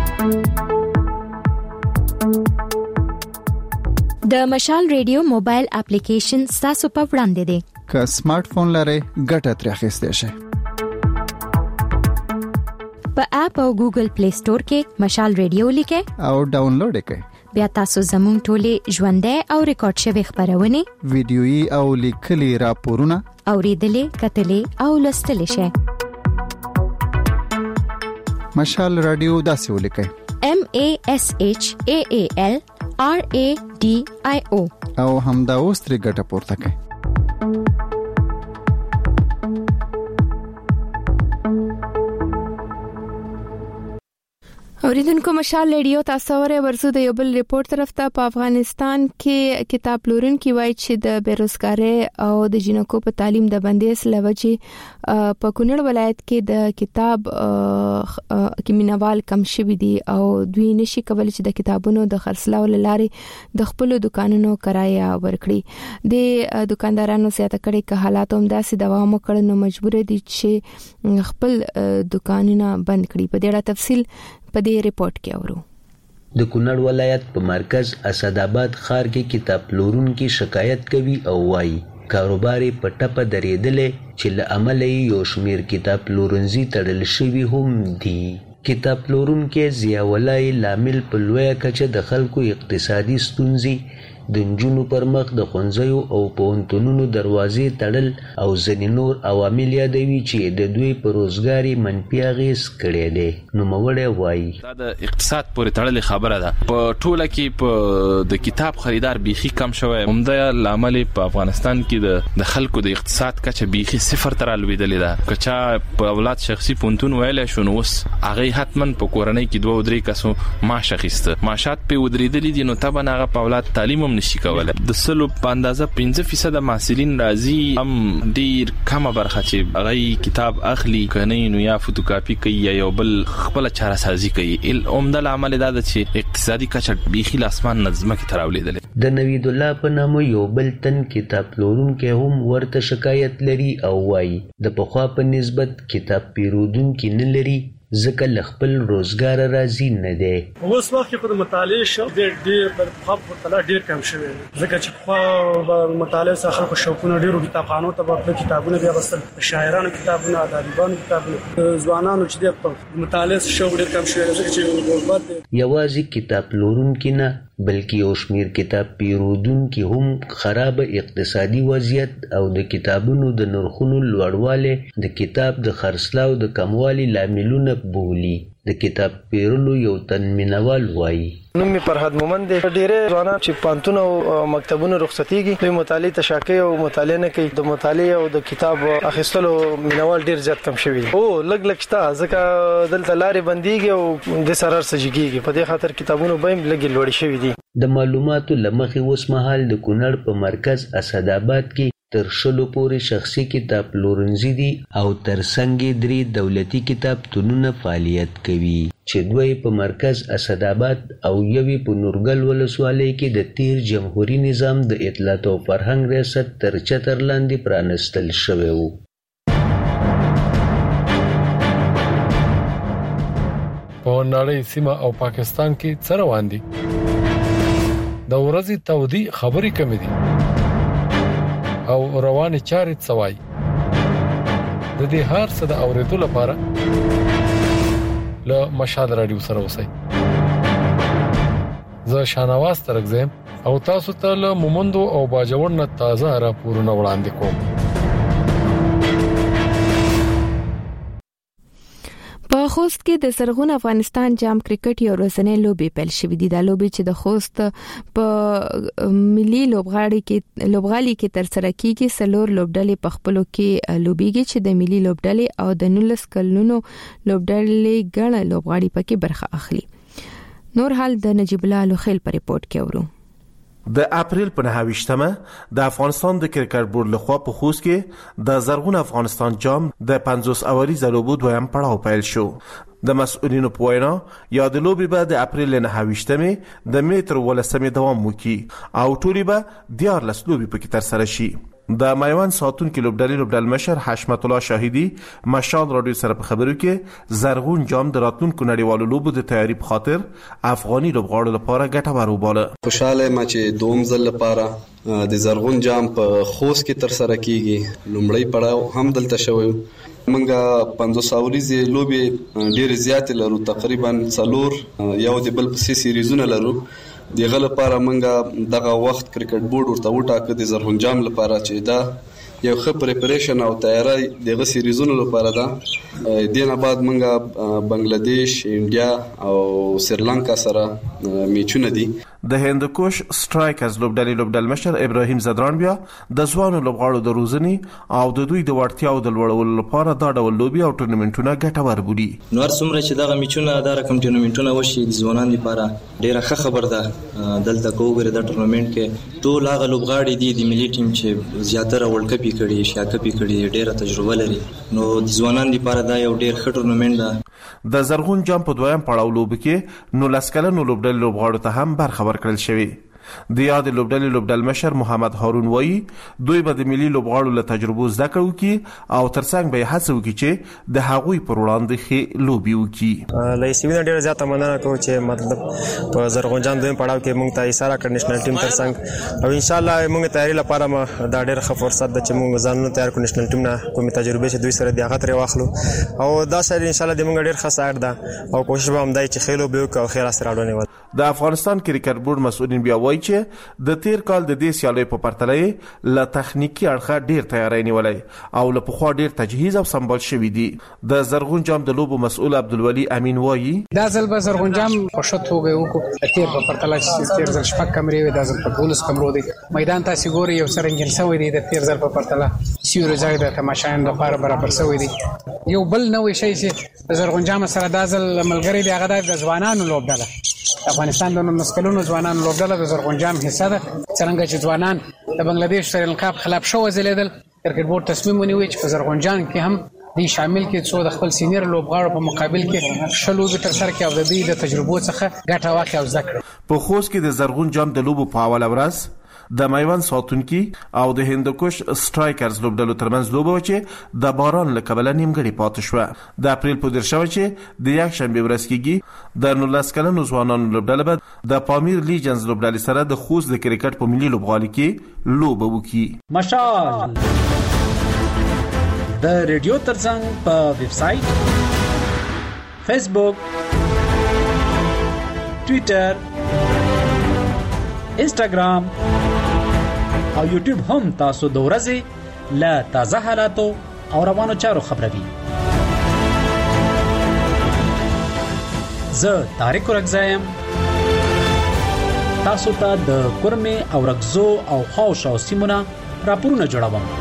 د مشال ریډیو موبایل اپلیکیشن تاسو په وړاندې دی. که سمارټ فون لرئ ګټه ترې اخیستئ شئ. په اپ او ګوګل پلی سٹور کې مشال ریډیو لیکئ او ډاونلوډ کړئ. بیا تاسو زموږ ټولې ژوندۍ او ریکارډ شوی خبرونه ویډیويي او لیکلي راپورونه اوریدلې کتلې او لوستلې شئ. مشال رادیو داسې ولیکئ M A S H A A L R A D I O او همدا اوس ترې ګټه پورته کړئ. اوریدونکو مشال ریډیو تاسو ورې ورسو د یو بل ریپورت طرف ته. په افغانستان کې کتاب پلورونکي وایي چې د بیروزګاری او د جنکو په تعلیم د بندیز لوجې په کونړ ولایت کې د کتاب کې مینوال کم شوي دي او دوی نشي کولای چې د کتابونو د خرڅلاو لارې د خپل دکانونو کرایه ورکړي. د دکاندارانو زیاته کړي که حالات هم داسې دوام وکړي نو مجبور دي چې خپل دکانونه بند کړي. په ډېر تفصیل په دې ریپورت کې اورو. د کونړ ولایت په مرکز اسداباد ښار کې کتاب پلورونکي شکایت کوي او وایي کاروبار په ټپه درېدلې چې له امله یو شمیر کتاب پلورنځي تړل شوي هم دي. کتاب پلورونکي ضیاءالله لامل په لویه کچه د خلکو اقتصادي ستونزې د نجونو پر مخ د ښوونځیو او پوهنتونونو دروازې تړل او ځینې نور عوامل یادوي چې د دوی په روزګار منفي اغېز کړی دی. نوموړی وایي دا د اقتصاد پورې تړلې خبره ده. په ټوله کې په د کتاب خریدار بیخي کم شوی. همدا لامل په افغانستان کې د خلکو د اقتصاد کچه بیخي صفر ته رالوېدلې ده. که چا په اولاد شخصي پوهنتون ویلی شو نو اوس هغې حتما په کورنۍ کې دوه درې کسو معاش اخیسته. معاشات پې ودرېدلي دي نو طبعا هغه په اولاد تعلیم هم نشي کولی. د سلو په اندازه پنځه فیصده محصلین راځي هم ډېر کمه برخه چې هغه کتاب اخلي که نه نو یا فوتوکاپي کوي یا یو بل خپله چاره سازي کوي. عمده لامل دا ده چې اقتصادي کچه بیخي له اسمان نه ځمکې ته راولېدلې. د نوید الله په نامه یو بل تن کتاب پلورونکی هم ورته شکایت لري او وایي د پخوا په نسبت کتاب پیرودونکي نه لري ځکه له خپل روزګار راضي نه دی. اوس وخت کې په مطالعه شو ډېر ډېر په خپل طلا ډېر کم شوی ځکه چې خو مطالعه څخه خلکو شوقونه ډېرو کتابخانو ته په کتابونه بیا بسل شاعرانو کتابونه ادیبانو کتابونه ځوانانو چې په مطالعه شوق ډېر کم شوی ځکه چې غربت دی. یوازې کتاب پلورونکي نه بلکې یو شمیر کتاب پیرودونکي هم خراب اقتصادي وضعیت او د کتابونو د نرخونو لوړوالی د کتاب د خرڅلاو د کموالي لاملونه بولي. د کتاب پیرلو یو تن مینوال وایي. نوم می فرحت مومند دی. ډېر ځوانان چې پانتون او مکتبونو رخصتيږي دوی مطالعه ته شاکي او مطالعه نه کوي. د مطالعه او د کتاب اخیستلو مینوال ډېر زیات کم شوی او لګ لګ شته ځکه دلته لارې بنديږي او د سرار سجيږي. په دې خاطر کتابونو به هم لګي لوړ شوی دي. د معلوماتو لمخې اوس مهال د کونړ په مرکز اسداباد کې تر شلو پورې شخصي کتاب پلورنځي دي او ترڅنګ یې درې دولتي کتابتونونه فعالیت کوي چې دوی په مرکز اسداباد او یوې په نورګل ولسوالۍ کې د تیر جمهوریت نظام د اطلاعات او فرهنګ ریاست تر چتر لاندې پرانستل شوی وو. په نړۍ سیمه او پاکستان کې څه روان دي؟ د ورځې تودي خبرې کمې دي او روانې چارې څوای. د دې هر څه د اورېدو لپاره له مشال رادیو سره اوسئ. زه شانواز ترګزم او تاسو ته له مومندو او باجوړ نه تازه راپورونه وړاندې کوم. په خوست کې د سرغون افغانستان جام کرکټ یو ورځنی لوبي پیل شوې دي. د لوبي چې د خوست په ملي لوبغاړي کې لوبغالي کې تر سره کیږي سلور لوبډلې په خپلو کې لوبيږي چې د ملي لوبډلې او د نولس کلونو لوبډلې ګڼه لوبغاړي پکې برخه اخلي. نور حال د نجیب الله لوخیل په ریپورت کې ورو. د اپریل په نهه د افغانستان د کرکټ بورډ لخوا په خوست کې د زرغون افغانستان جام د پنځوس اوریزه لوبو دویم پړاو پیل شو. د مسؤلینو په وینا یا د لوبي به د اپریل نهه د متر ولسمې دوام وکړي او ټولې به دیارلس لوبي پکې تر سره شي. د مایوان ساتونکو لوبډلې لوبډل مشر حشمت الله شاهدي مشال رادیو سره په خبرو کې زرغون جام د راتلونکو نړیوالو لوبو د تیاری په خاطر افغاني لوبغاړو لپاره ګټور وباله. خوشاله ما چې دوم ځل لپاره د زرغون جام په خوست کې تر سره کیږي. لومړی پړاو هم دلته شوی. منګه پنځوس اوریزه لوبي ډېر زیات لرو، تقریبا څلور یو د بل په سیریزونه لرو. دغه لپاره منګه دغه وخت کرکټ بورډ ورته وټاکه د زرغون جام لپاره چې دا یو ښه پریپریشن او تیاری دغه سیریزونو لپاره ده. دینه بعد منګه بنگلاديش، انډیا او سریلانکا سره میچونه دي. د هندوکش سټرایکرز لوبډلې لوبډل مشر ابراهیم زدران بیا د ځوانو لوبغاړو د روزنې او د دوی د وړتیاو د لوړولو لپاره دا ډول لوبي او ټورنمنټونه ګټور بولي. نو هر څومره چې دغه میچونه د رقم ټورنمنټونه وشي د ځوانانو لپاره ډیره ښه خبر ده. دلته کوګره د ټورنمنټ کې ټول هغه لوبغاړي دي د ملي ټیم چې زیاتره ورلد کپ کړي، ایشیا کپ کړي، ډیره تجربه لري. نو د ځوانانو لپاره دا یو ډیر ښه ټورنمنټ ده. د زرغون جام په دویم پړاو لوب کې نو لسکلنو لوبډل لوبغاړو ته هم برخه ورکړل شوی. د یاد لوبډلې لوبډل مشر محمد هارون وایي دوی به د ملي لوبغاړو له تجربو زده کړو کی او ترڅنګ به هڅه وکړي چې د هغوی پر وړاندې ښه لوبي وکړي. لایسیونه ډیره زیاته مننه کوم چې مطلب په زرغون جام دویم پړاو کې موږ ته اشاره کړ نېشنل ټیم ترڅنګ او ان شاء الله موږ تیاری لپاره ما دا ډیره ښه فرصت ده چې موږ ځانونه تیار کړو. نېشنل ټیم نه کومه تجربه چې دوی سره دی هغه تر واخلو او دا سره ان شاء الله د موږ ډیر ښه ساعت ده او کوشش به هم دی چې خېلو به وکړو خیر سره راوړنه. د افغانستان کرکټ بورډ مسؤلین بیا وایي چې د تیر کال د دې سیالۍ په پرتله له تخنیکی اړخه ډیر تیاری نیولې او له پخوا ډیر تجهیز او سمبال شوی دی. د زرغون جام د لوبو مسؤل عبدالولي امین وایي دا ځل به زرغون جام په شوت توګه وکړو. تیر په پرتله چې تیر ځل شپږ کمرې وي، دا ځل په دولس کمرو دی. میدان تاسو ګوري یو سرنګین سوی دی. د تیر ځل په پرتله سیوري ځای د تماشایانو لپاره برابر سوی دی. یو بل نوې شی چې د زرغون جام سره دا ځل ملګری دی هغه د ځوانانو لوبډله. افغانستان د مسکلونو ځوانانو لوبډله د زرغون جام حصہ ده. څنګه چې ځوانان د بنگلاديش سریلانکا خلاف شو وزلیدل، کرکټ بورډ تصمیم ونیوي چې په زرغون جام کې هم دی شامل کې څو د خپل سینیر لوبغاړو په مقابل کې شلو به تر سر کې او د دې د تجربو څخه ګټه واخلي او ذکر. په خوست کې د زرغون جام د لوبو په اول ورځ د مایوان ساتونکي او د هندوکش سټرایکرز لوبډلو ترمنځ لوبه و چې د باران له کبله نیمګړې پاتې شوه. د اپریل په دیرشمه چې د یک شنبې ورځ کېږي د نولس کلنو ځوانانو لوبډله به د پامیر لیجنز لوبډلې سره د خوست د کرکټ په ملي لوبغالي کې لوبه وکړي. مشال د ریډیو ترڅنګ په ویب سټ، فیسبوک، ټوئیټر، انسټاګرام او یوټیوب هم تاسو د ورځې له تازه حالاتو او روانو چارو خبروي. زه طارق رګزایم. تاسو ته د کورمه او رګزو او خاوشو سیمونه راپورونه جوړوم.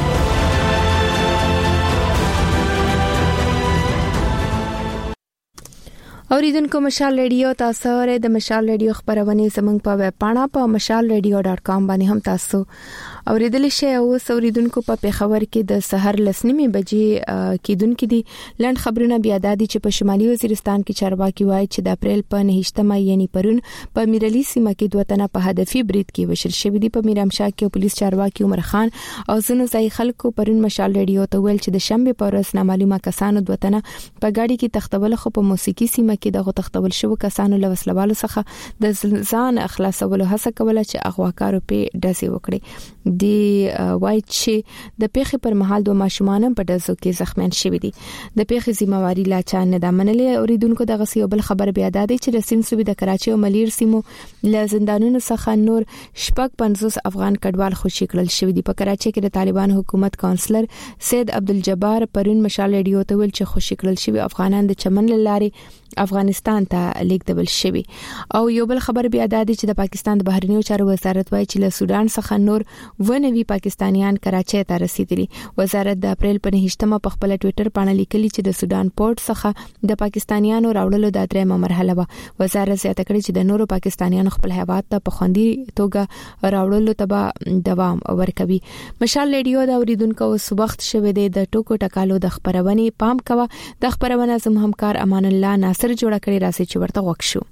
اوریدونکو مشال ریډیو تاسو ورې د مشال ریډیو خبرونه زمنګ په ویب پاڼه په مشال ریډیو ډاټ کام باندې هم تاسو اوریدل شئ. او اوریدونکو په پیښور کې د سحر لسنیمه بجې کېدونکو دي لند خبرونه بیا د دې چې په شمالي وزیرستان کې چارواکي وایي چې د اپریل په نهشتمه یعنی پرون په میرلی سیمه کې دوه تنه په هدفي برید کې وشل شوې دي. په میرامشاه کې پولیس چارواکي عمر خان او زنو ځای خلکو پرون مشال ریډیو ته ویل چې د شنبه په ورځ نامعلومه کسانو دوه تنه په گاډي کې تختول خو په موسیقي سیمه کې دغه تختول شو کسانو له وسلوالو څخه د ځان خلاصولو هڅه کوله چې اغواکارو په ډزې وکړي. دی وای چې د پیښې پر مهال دوه ماشومان په ډزو کې زخمیان شوي دي. د پیښې ذمہواری لا چا نه د منلې. اوریدونکو دغه سی بل خبر بیا د چې د سین صوبې د کراچي او ملیر سیمو له زندانونو څخه نور شپږ پنځوس افغان کډوال خوشي کړل شوي دي. په کراچي کې د طالبان حکومت کونسلر سید عبدالجبار پرون مشال ریډیو ته ویل چې خوشي کړل شوي افغانان د چمن لارې افغانستان ته لیږدول شوي. او یو بل خبر بیا د چې د پاکستان د بهرنیو چارو وزارت وایي چې له سودان څخه نور ونوي پاکستانیان کراچي ته رسیدلي. وزارت د اپریل په نهشتمه په خپل ټوئیټر باندې لیکلي چې د سودان پورت څخه د پاکستانیانو راوړلو د درېمه مرحله و. وزارت زیاته کړې چې د نورو پاکستانیانو خپل هیواد ته په خوندي توګه راوړلو ته دوام ورکوي. مشال ریډیو د اوریدونکو اوس وخت شوه د ټوکو ټکالو د خبرونه پام کوه. د خبرونه زم همکار امان الله ناصر سر جوړه کړی راځي چې ورته وښ شو.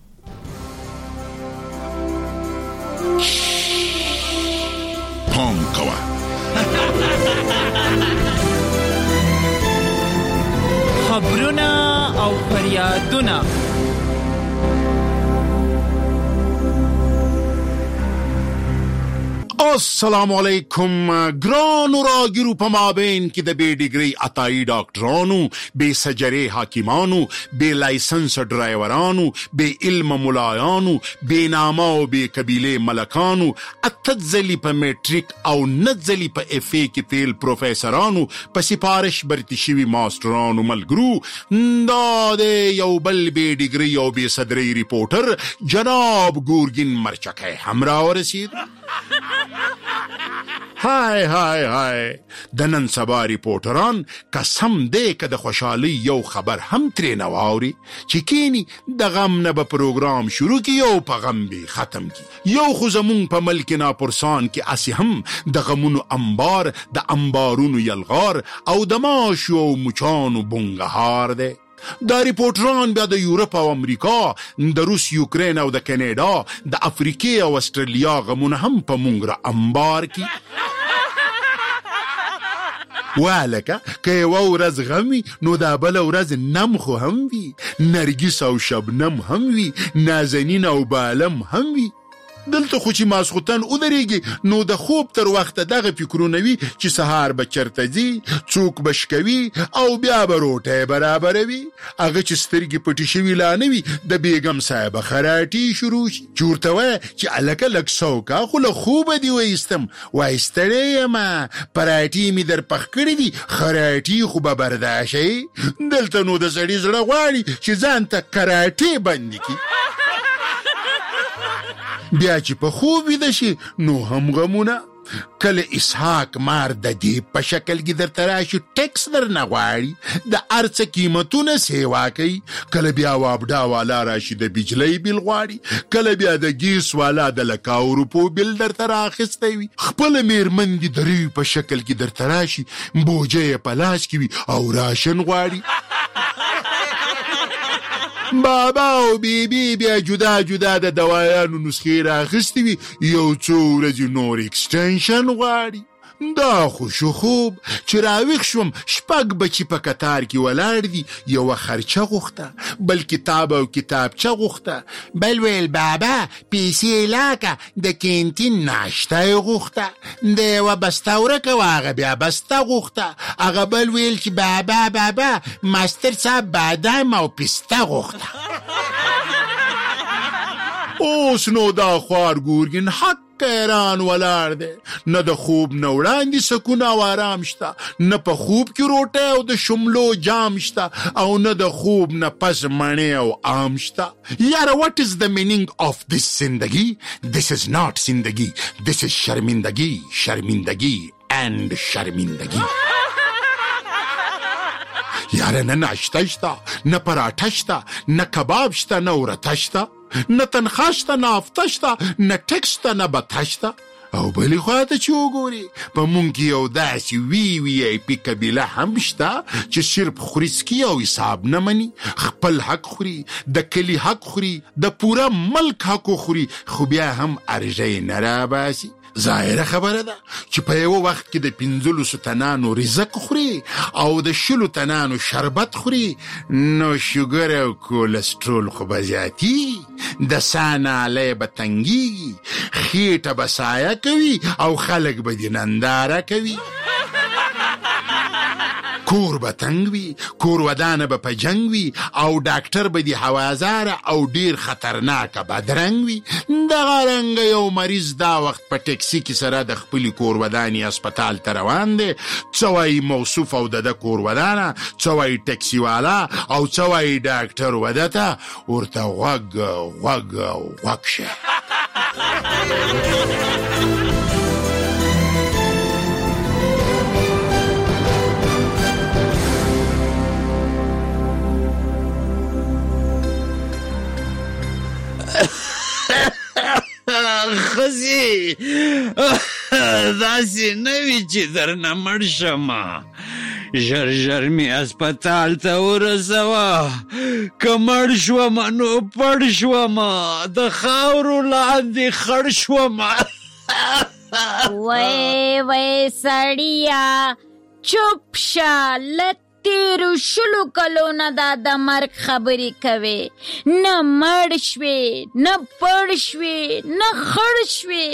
پام کوه خبرونه او فریادونه السلام علیکم. ګرانو راګیرو په مابین کې د بی ډیګري عطایي ډاکټرانو، بے سجري حکیمانو، بے لایسنس ډرایورانو، بے علم ملایانو، بے نامه او بے قبیله ملکانو، اتځلی په میټریک او نځلی په اف ای کې تیل پروفیسورانو، په سفارش برتی شوی ماسترانو ملګرو، دا د یو بل بی ډیګري او بے صدري ریپورټر جناب ګورګین مرچکه همرا ورسید. هاي هاي هاي د نن سبا ریپورټران قسم دې که د خوشحالي یو خبر هم ترې نه واوري چې کینی د غم نه به پروګرام شروع کی یو په غم به ختم کی. یو خو زمون په ملک ناپرسان کې اسی هم د غمونو انبار د انبارونو یلغار او د ماشو او مچانو بنګهار ده. دا ریپورټران بیا د یورپ او امریکا، د روس، یوکرین او د کینیډا، د افریقې او استرالیا غمونه هم په مونږ را انبار کی. والکه که یو ورځ غمي نو دا بل ورځ نم خو هم وي، نرګس او شبنم هم وي، نازنین او بالم هم وي. دلته خو چې ماسختن ودرېږي نو د خوب تر وخته دغه فکرونه وي چې سهار به چرته ځي، څوک بشکوي او بیا به روټۍ برابروي. هغه چې سترګې پټې شوي لا نه وي د بیګم صاحبه خراټي شروع شي چې ورته وایه چې هلکه لږ سوکه خو له خوبه دې وایستم، وایي ستړی یمه پراټي مې در پخ کړي دي، خراټي خو به برداشئ. دلته نو د سړي زړه غواړي چې ځان ته کراټې بندې کړي. بیا چې په خوب ویده شي نو هم غمونه. کله اسحاق مار د دې په شکل کې درته راشي ټیکس در نه غواړي، د هر څه قیمتونه سیوا کوي. کله بیا وابډا والا راشي د بجلی بیل غواړي، کله بیا د ګیس والا د لکاو روپو بیل درته رااخیستی وي. خپله میرمن دې د روي په شکل کې درته راشي، بوجه یې په لاس کې وي او راشن غواړي. بابا او بی بی بیا جدا جدا د دوايانو نسخې راخستی وي، یو څو ورځې نور اکسټنشن غواړي. دا خو شو خوب چې راویښ شوم شپږ بچي په کتار کې ولاړ دي، یوه خرچه غوښته، بل کتاب او کتابچه غوښته، بل ویل بابا پیسې لاکه د کینټین ناشته یې غوښته، د یوه بسته ورکه وه هغه بیا بسته غوښته، هغه بل ویل چې بابا بابا ماستر صاحب بادام او پسته غوښته. اوس نو دا خوار ګورګین حق کیران ولاړ دی. نه د خوب نه وړاندې سکون او آرام شته، نه په خوب کې روټۍ او د شملو جام شته، او نه د خوب نه پس مڼې او عام شته. یاره what is the meaning of this زندگی؟ This is not زندگی، this is شرمندگی، شرمندگی and شرمندگی. یاره نه ناشته شته، نه پراټه شته، نه کباب شته، نه ورته شته، نه تنخوا شته، نه افته شته، نه ټکس شته، نه بته شته. او بلې خوا ته چې وګورې په مونږ کې یو داسې وی وی آی پي قبیله هم شته چې صرف خوري څکي او حساب نه مني، خپل حق خوري، د کلي حق خوري، د پوره ملک حق خوري، خو بیا هم ارژی نه راباسي. ظاهره خبره ده چې په یو وخت کې د پنځلسو تنانو رزق خوري او د شلو تنانو شربت خوري، نو شوګر او کولسټرول خو به زیاتي، د ساه نالی به تنګېږي، خېټه به سایه کوي او خلک به دې ننداره کوي. کور به تنګ وي، کور ودانه به په جنګ وي، او ډاکټر به دې هوازاره او ډیر خطرناکه بدرنګ وي. دغه رنګه یو مریض دا وخت په ټکسي کې سره د خپلې کور ودانې هسپتال ته روان دی. څه وایي موصوف او د ده کور ودانه، څه وایي ټکسي والا، او څه وایي ډاکټر وده ته. ورته غوږ غوږ غوږ شه. خزي داسې نه وي چې درنه مړ شمه، ژر ژر مې هسپتال ته ورسوه، که مړ شومه نو پړ شومه، د خاورو لاندې خړ شومه. وای وای سړیه چوپ شه، لت تیرو شلو کلونه دا د مرګ خبرې کوي، نه مړ شوې، نه پړ شوې، نه خړ شوې.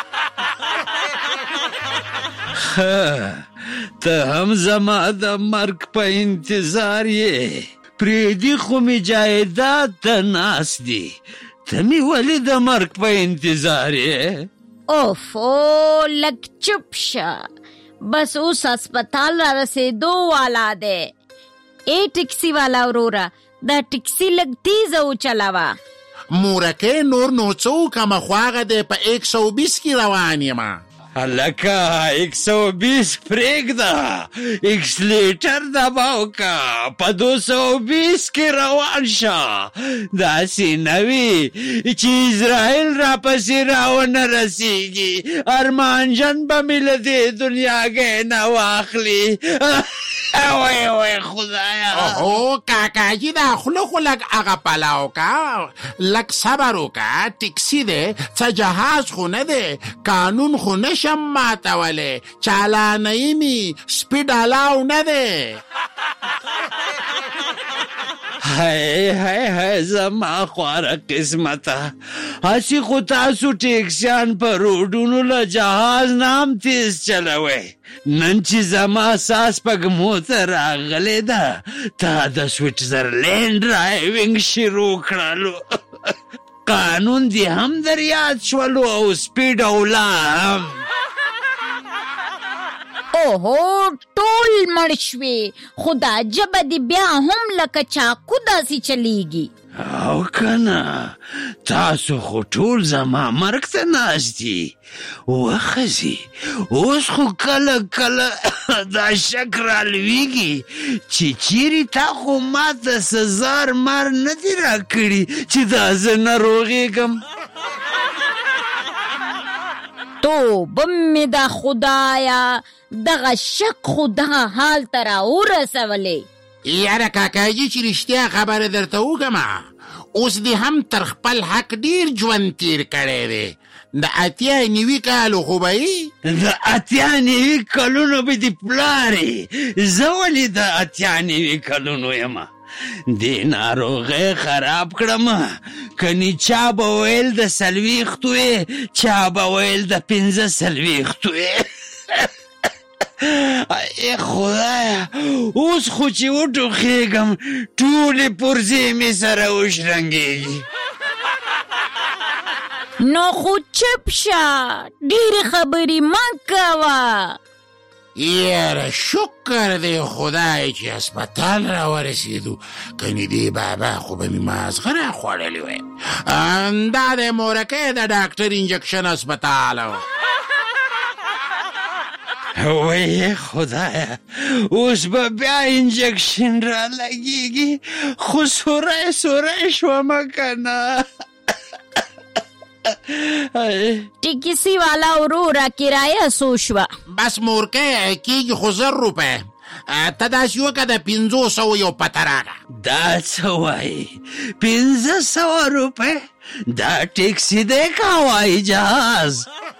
ته هم زما د مرګ په انتظار یې، پرېږدي خو مې جایداد ته ناست دي، ته مې ولې د مرګ په انتظار یې؟ اوف او لږ چوپ شه، بس اوس هسپتال را رسیدو والا دی. ای ټکسي والا وروره، دا ټکسي لږ تیزه وچلوه. مورکې نور نو څه وکړمه، خو هغه دی په ایک سو بیس کې روان یم. هلکه ایک سو بیس پرېږده، اکسلیټر دباو که، په دو سو بیس کې روان شه. داسې نه وي چې اسرائیل را پسې راونه رسېږي، ارمانجن به مې له دې دنیاګۍ نه واخلي. وای وای خدایا. اوهو کاکاجي دا خوله خو لږ هغه پلاو که، لږ صبر وکړه، ټکسي دی، څه جهاز خو نه دی، قانون خو نشم ماتولی، چالانیي مې سپیډ الاو نه دی. هی هی هی زما خواره قسمته، هسې خو تاسو ټیکسیان په روډونو له جهاز نه هم تیز چلوئ. نن چې زما ساس پګمو ته راغلی ده، تا د سویټزرلینډ ډرایوینګ شروع کړلو. قانون دې هم در یاد شولو او سپیډ اولا هم. اوهو ټول مړ شوې، خو دا ژبه دې بیا هم لکه چاقو داسې چلیږي. او کنه تاسو خو ټول زما مرګ ته ناست دي. وښځې اوس خو کله کله دا شک رالویږي چې چیرې تا خو ماته سزار مار نه دي راکړي چې دا زه ناروغېږم. توبه مې د خدایه، دغه شک خو دغه حال ته راورسولی. یاره کاکاجي چې رښتیا خبره درته وکړمه، اوس دې هم تر خپل حق ډیر ژوند تیر کړی دی. د اتیا نوي کالو خو به یې د اتیا نوي کلونو به دې پلارې، زه ولې د اتیا نوي کلونو یمه؟ دې ناروغۍ خراب کړم، کني چا به ویل د څلوېښتو یې، چا به ویل د پنځه څلوېښتو یې. ای خدایا، اوس خو چې وټوخېږم ټولې پرزې مې سره وشرنګېږي. نو خو چپ شه، ډېرې خبرې مه کوه. یاره شکر دی خدای چې هسپتال را ورسېدو، کنې دی بابا خو به مې مازغه را خوړلی وی. دا د مورکۍ د ډاکټر انجکشن هسپتال و. وی خدایا اوس به بیا انجکشن را لګیږي، خو سوری سوری شومه که نه. ټیکسي والا وروره کرایه څو شوه؟ بس مورکۍ کېږي خو زر روپۍ. ته داسې وکړه د پنځو سوو یو پته راکړه. دا څه وایي پنځه سوه روپۍ؟ دا ټیکسي دی که هوایي جهاز؟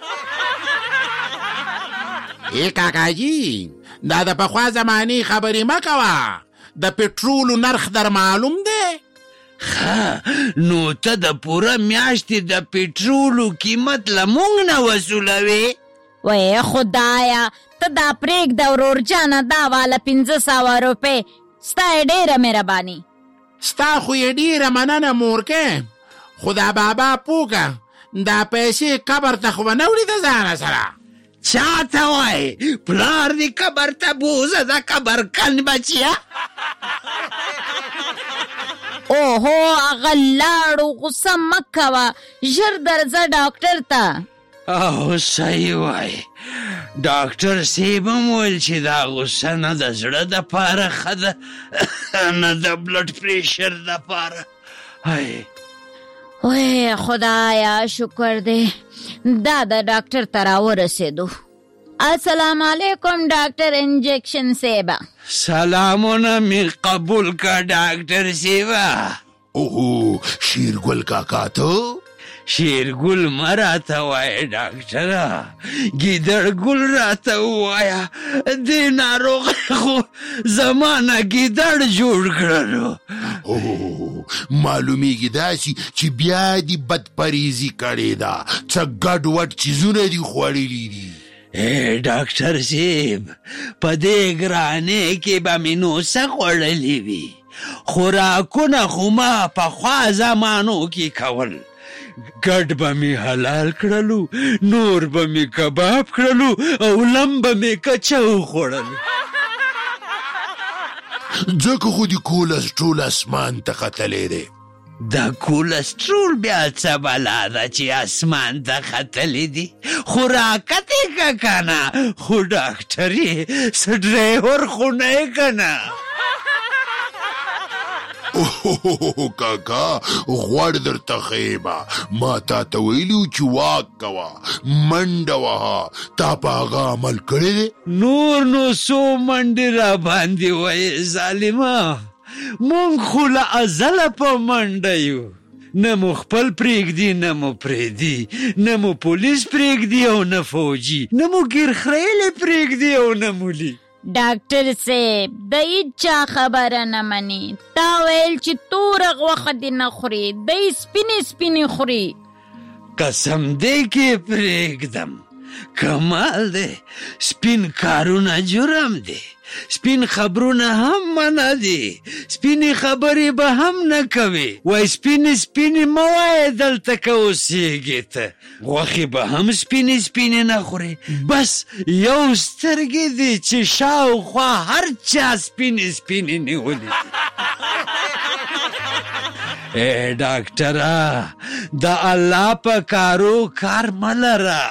ای کاکاجي دا د پخوا زمانې خبرې مه کوه، د پټرولو نرخ در معلوم دی؟ ښه نو ته د پوره میاشتې د پټرولو قیمت له موږ نه وصولوې؟ وی خدایا ته دا پرېږده ورورجانه، دا واله پنځه سوه روپۍ ستا یې ډېره مهرباني. ستا خو یې ډېره مننه مورکۍ، خو دا بابا پوکه دا پیسې قبر ته خو به نه وړي د ځانه سره. چا ته وایي پلار دې قبر ته بوزه د قبر کن بچیه. اوهو هغه لاړو، غوسه مه کوه، ژر درځه ډاکټر ته. او صحیح وایي، ډاکټر صاحب هم ویل چې دا غوسه نه د زړه دپاره ښه ده نه د بلډ پریشر دپاره. وی خدایا شکر دی دا د ډاکټر ته راورسېدو. السلام علیکم ډاکټر انجکشن صاحبه. سلامونه می قبول کا ډاکټر صاحبه. اوهو شیرګل کاکا ته؟ شیرګل مه راته وایه ډاکټره، ګیدړګل راته ووایه. دې ناروغۍ خو زما نه ګیدړ جوړ کړلو. معلومیږي داسې چې بیا دې بدپریزي کړې ده، څه ګډ وډ چیزونه دې خوړلي دي. ای ډاکټر صاحب په دې ګرانۍ کې به مې نوسه خوړلې وي، خوراکونه خو ما پخوا زمانو کې کول. ګډ به مې حلال کړلو، نور به مې کباب کړلو او لم به مې کچه وخوړلو. ځکه خو دې کولسټرول اسمان ته ختلی دی. دا کولسټرول بیا څه بلا ده چې اسمان ته ختلی دي؟ خوراکت یې که که نه، خو ډاکټر یې څه ډرایور خو نه یې که نه. اوه کاکا غوړ درته ښیمه، ما تا ته ویلي و چې واک کوه، منډه وهه، تا په هغه عمل کړی دی؟ نور نو څو منډې را باندې وایې ظالمه، مونږ خو له ازله په منډه یو، نه مو خپل پرېږدي نه مو پرېږدي، نه مو پولیس پرېږدي او نه فوجي، نه مو ګیرخریلې پرېږدي او نه مولي. ډاکټر صاحب د هیچا خبره نه مني، تا ویل چې توره غوښه دې نه خوري، دی سپینې سپینې خوري. قسم دی کې پرېږدم، کمال دی، سپین کارونه جرم دی، سپین خبرونه هم منع دي، سپینې خبرې به هم نه کوي. وای سپینې سپینې مه وایه دلته که اوسېږې ته، غوښې به هم سپینې سپینې نه خورې، بس یو سترګې دي چې شاوخوا هر چا سپینې سپینې نیولې. ای ډاکټره د الله په کارو کار مه لره.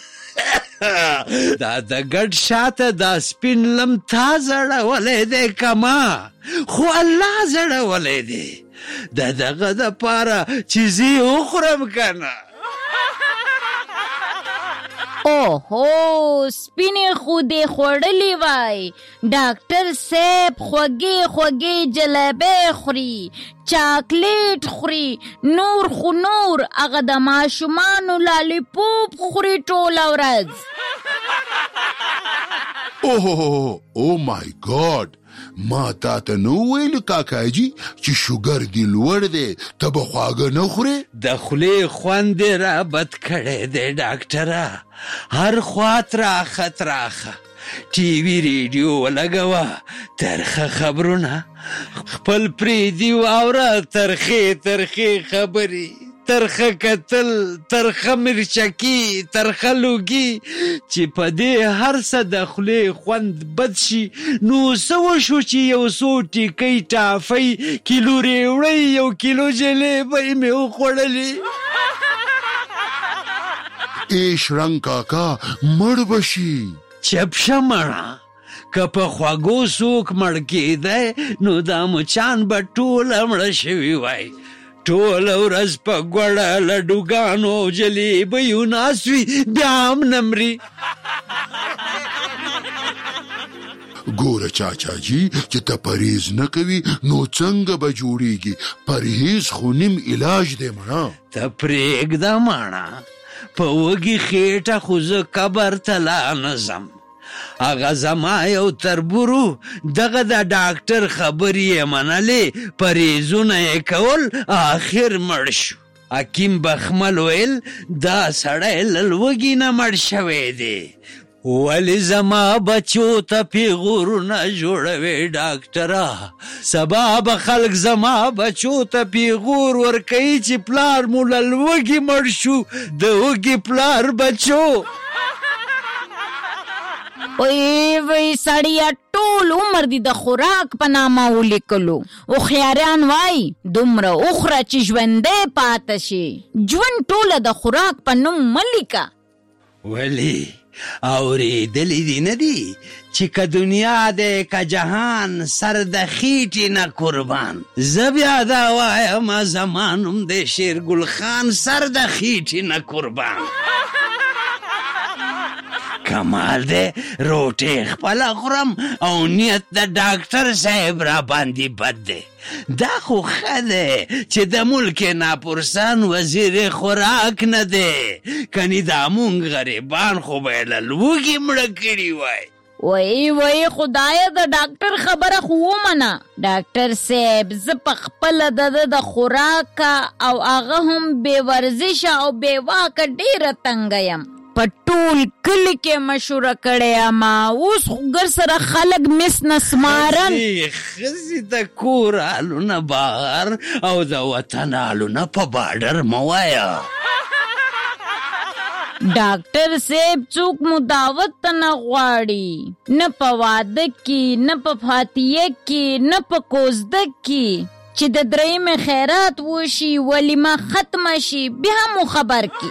دا د ګډ شاته دا سپین لم تا زړولی دی کما، خو الله زړولی دی د دغه دپاره چې زه یې وخورم که نه. اوهو سپینې خو دې خوړلې وای، ډاکټر صاحب خوږې خوږې جلبۍ خوري، چاکلیټ خوري، نور خو نور هغه د ماشومانو لالیپوپ خوري ټوله ورځ. اوه او مای ګاډ، ما تا ته نو ویلو کاکاجي چې شوګر دې لوړ دی، ته به خواږه نه خورې؟ د خولې خوند دې را بد کړی دی ډاکټره، هر خوا تراخه تراخه، ټي وي ریډیو ولګوه، ترخه خبرونه، خپل پرېږدي واوره ترخې ترخې خبرې، ترخه کتل ترخه مرچکی ترخه لوګي چې په دې هر څه د خولې خوند بد شي نو څه وشو چې یو څو ټیکۍ ټافۍ کیلو ریوړی یو کیلو جلیبۍ مې وخوړلې. ایش رنگ کاکا مړ بشي. چپ شه مړه، که په خواږو څوک مړ کېدی نو دا مچان به ټوله مړه شوي وای. ټوله ورځ په ګوړه لډوګانو او جلیبیو ناست وي بیا هم نه مري. ګوره چاچا جي چې ته پرهیز نه کوي نو څنګه به جوړیږي؟ پرهیز خو نیم علاج دی مړه. ته پرېږده ماڼه، په وږي خېټه خو زه قبر ته لا نه ځم. هغه زما یو تربورو دغه د ډاکټر خبرې یې منلې، پرهیزونه یې کول، آخر مړ شو. حکیم بخمل ویل دا سړی له لوږې نه مړ شوی دی. ولې زما بچو ته پیغورونه جوړوي ډاکټره؟ سبا به خلک زما بچو ته پیغور ورکوي چې پلار مو له لوږې مړ شو، د وږې پلار بچو. وی وی سړیا ټول عمر دی د خوراک په نامه ولیکلو. هوښیاران وای دومره وخوره چې ژوندی پاته شي، ژوند ټوله د خوراک په نوم مه لیکه. ولې اورېدلی دي نه دي چې که دنیا دی که جهان سر د خېټې نه قربان. زه بیا دا وایم زما نوم دی شیرګل خان سر د خېټې نه قربان. کمال دی روټۍ خپله خورم او نیت د ډاکټر صاحب را باندې بد دی. دا خو ښه دی چې د ملک ناپرسان وزیر خوراک نه دی، کنی دا مونږ غریبان خو به یې له لوږې مړه کړي وای. وای وای خدایه د ډاکټر خبره خو ومنه. ډاکټر صاحب زه په خپله د ده د خوراک او هغه هم بې ورزشه او بې واکه ډېره تنګه یم. په ټول کلي کې مشوره کړې اما اوس خو ګر سره خلک مس نه سمارن. ښځې د کور حالونه بهر او د وطن حالونه په باډر مه وایه. ډاکټر صاحب څوک مو دعوت ته نه غواړي، نه په واده کې نه په فاتحه کې نه په کوزده کې. چې د درېیمې خیرات وشي ولیمه ختمه شي بیا مو خبر کی.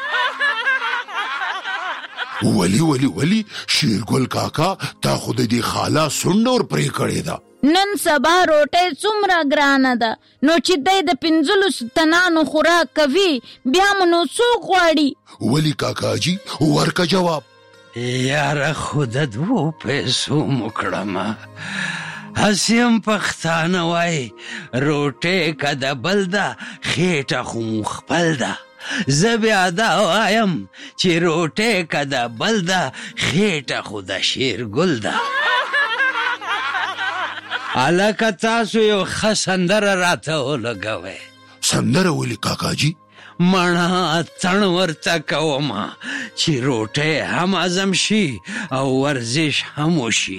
ولی ولی ولی شیرګل کاکا تا خو د دې خاله سونډه ور پرې کړې ده. نن سبا روټۍ څومره ګرانه ده، نو چې دی د پنځلسو تنانو خوراک کوي بیا مو نو څوک غواړي؟ ولی کاکا جي ورکه جواب. یاره خو د دوو پیسو مو کړمه، هسې هم پښتانه وایي روټۍ که د بل ده خېټه خو مو خپل ده. زه بیا دا وایم چې روټۍ که د بل ده خېټه خو د شیرګل ده. هلکه تاسو یو ښه سندره راته ولګوئ. سندره ولې کاکا جي؟ مڼه تڼ ورته کومه چې روټۍ هم هضم شي او ورزش هم وشي.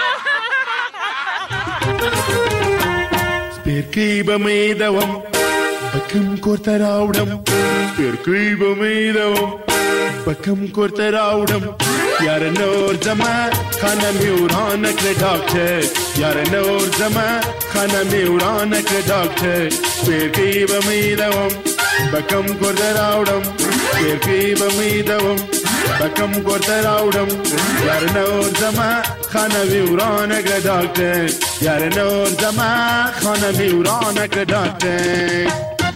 سپېرکۍ به مې دوم بکم کور ته راوړم، سپېرکۍ به مې دوم بکم کور ته راوړم. یاره نور زما خانه مې ورانه کړه ډاکټر، یاره نور زما خانه مې ورانه کړه ډاکټر. سپېرکۍ به مې دوم بکم کور ته راوړم، سپېرکۍ به مې دوم بکم کور ته راوړم. یاره نور زما خانه مې ورانه کړه ډاکټر، یاره نور زما خانه مې ورانه کړه ډاکټر.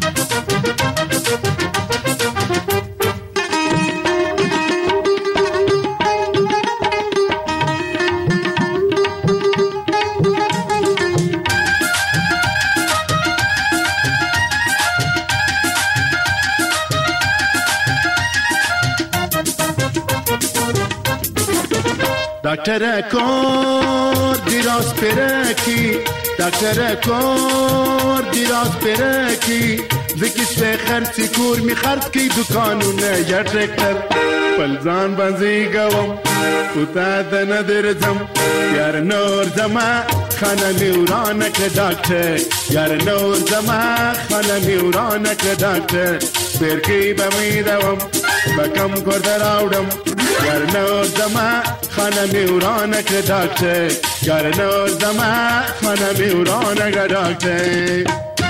ډاکټر کور دی راز پرکی، ډاکټر کور دی راز پرکی. زکیس به خرڅ کور می خرڅ کی دکانونه یا ټریکټر. پل ځان باندې کوم او تا د نظر زم، یار نور زما خانه می ورانه کړه ډاکټر، یار نور زما خانه می ورانه کړه ډاکټر. سپرکی بمیدوم بکم کرده راودم گرنور زما خانمی ورانک داکتر گرنور زما خانمی ورانک داکتر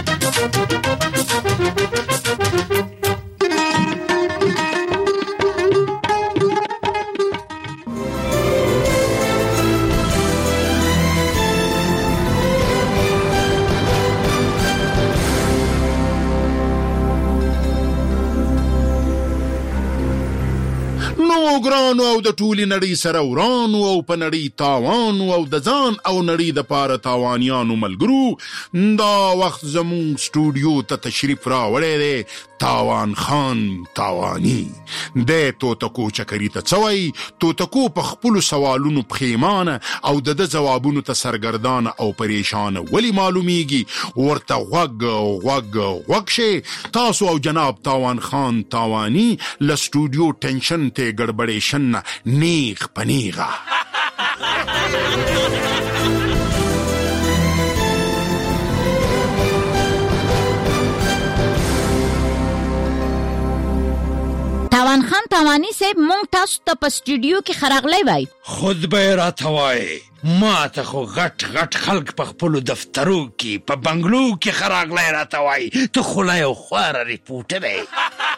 نو ګرانو او د ټولي نړۍ سره ورانو او په نړۍ تاوانو او د ځان او نړۍ د پاره تاوانیانو ملګرو دا وخت زمون سټوډیو ته تشریف راوړی دی تاوان خان تاوانی د توتکو چکري ته څوي توتکو په خپل سوالونو پخیمانه او د د جوابونو ته سرګردان او پریشان ولی معلومیږي ورته غوګ غوګ غوګ تاسو او جناب تاوان خان تاوانی ل سټوډیو ټینشن ته گڑبڑیشن نیغ پنیغا تاوان خان تاوانی صاحب مونږ تاسو ته په سټوډیو کې خراغلی وای خود به راته وای ما ته خو غټ غټ خلک په خپلو دفترو کې په بنګلو کې خراغلی راته وای ته خو لا یو خواره ریپورټر یې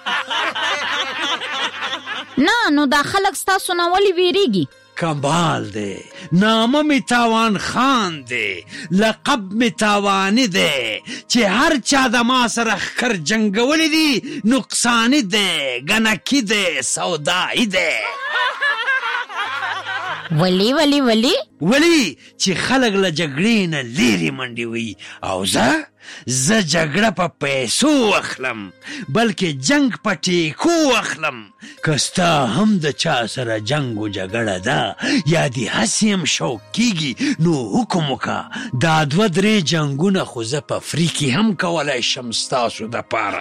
نه نو دا خلک ستاسو نه ولې ویریږي کمال دی نامه می تاوان خان دی لقب می تاوانی دی چې هر چا د ما سره خر جنگولی دی نقصانی دی گنکی دی سودایی دی ولی ولی ولی ولی چې خلق له جګړې نه لیرې منډې وي او زه زه جګړه په پیسو اخلم بلکې جنگ په ټیکو اخلم که ستا هم د چا سره جنگ و جګړه ده یا دې هسې هم شوق کیږي نو حکم وکړه دا دوه درې جنګونه خو زه په فری کې هم کولی شم ستاسو دپاره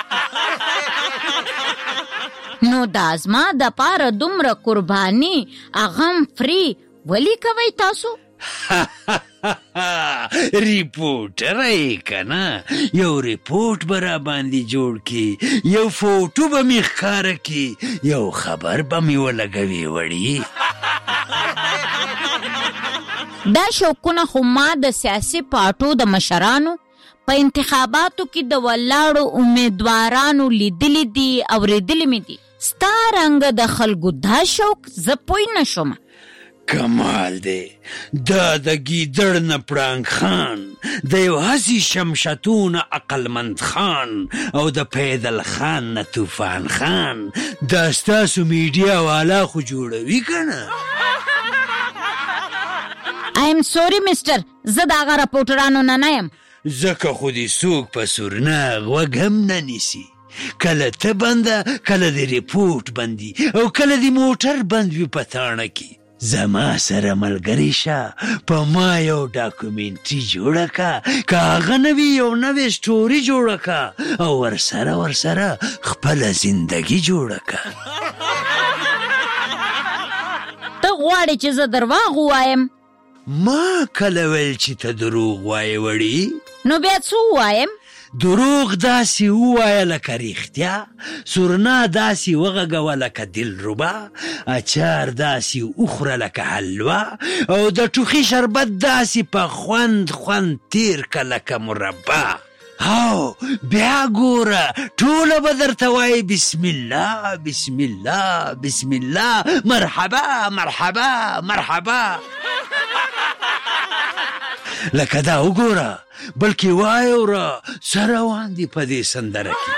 نو دا زما د پاره دومره قرباني اغم فری ولی کوي تاسو ریپورټر یې کنه یو ریپورټ به را باندې جوړ کی یو فوټو به مې ښکاره کی یو خبر به مې ولګوي وړي دا شوقونه خو ما د سیاسي پارټو د مشرانو په انتخاباتو کې د ولاړو امیدوارانو لیدلی دي اورېدلی مې دي ستا رنګ د خلکو دا شوق زه پوی نه شوم کمال دی دا د ګیدړ نه پړانګ خان د یو هسې شمشتون عقلمند خان او د پیدل خان نه طوفان خان دا ستاسو میډیا والا خو جوړوي کنه ایم سوري مسټر زه د هغه راپورټرانو نه نه یم ځکه خو دې څوک په سورناغ غوږ هم نه نیسي کله ته بنده کله د ریپورټ بندي او کله د موټر بند وي په تاڼه کې زما سره ملګری شه په ما یو ډاکومنټري جوړه که که هغه نه وي یو نوې سټوري جوړه که او ورسره ورسره خپله زندګي جوړه که ته غواړې چې زه درواغ ووایم ما کله ویل چې ته دروغ وایې وړي نو بیا څه ووایم دروغ داسې ووایه لکه ریښتیا سورنا داسې وغږوه لکه دلربا اچار داسې وخوره لکه حلوه او د ټوخي شربت داسې په خوند خوند تیر که لکه مربا او بیا ګوره ټوله به درته وایي بسم الله بسم الله بسم الله مرحبا مرحبا مرحبا لکه دا وګوره بلکې وایوره سره روان دي په دې سندره کې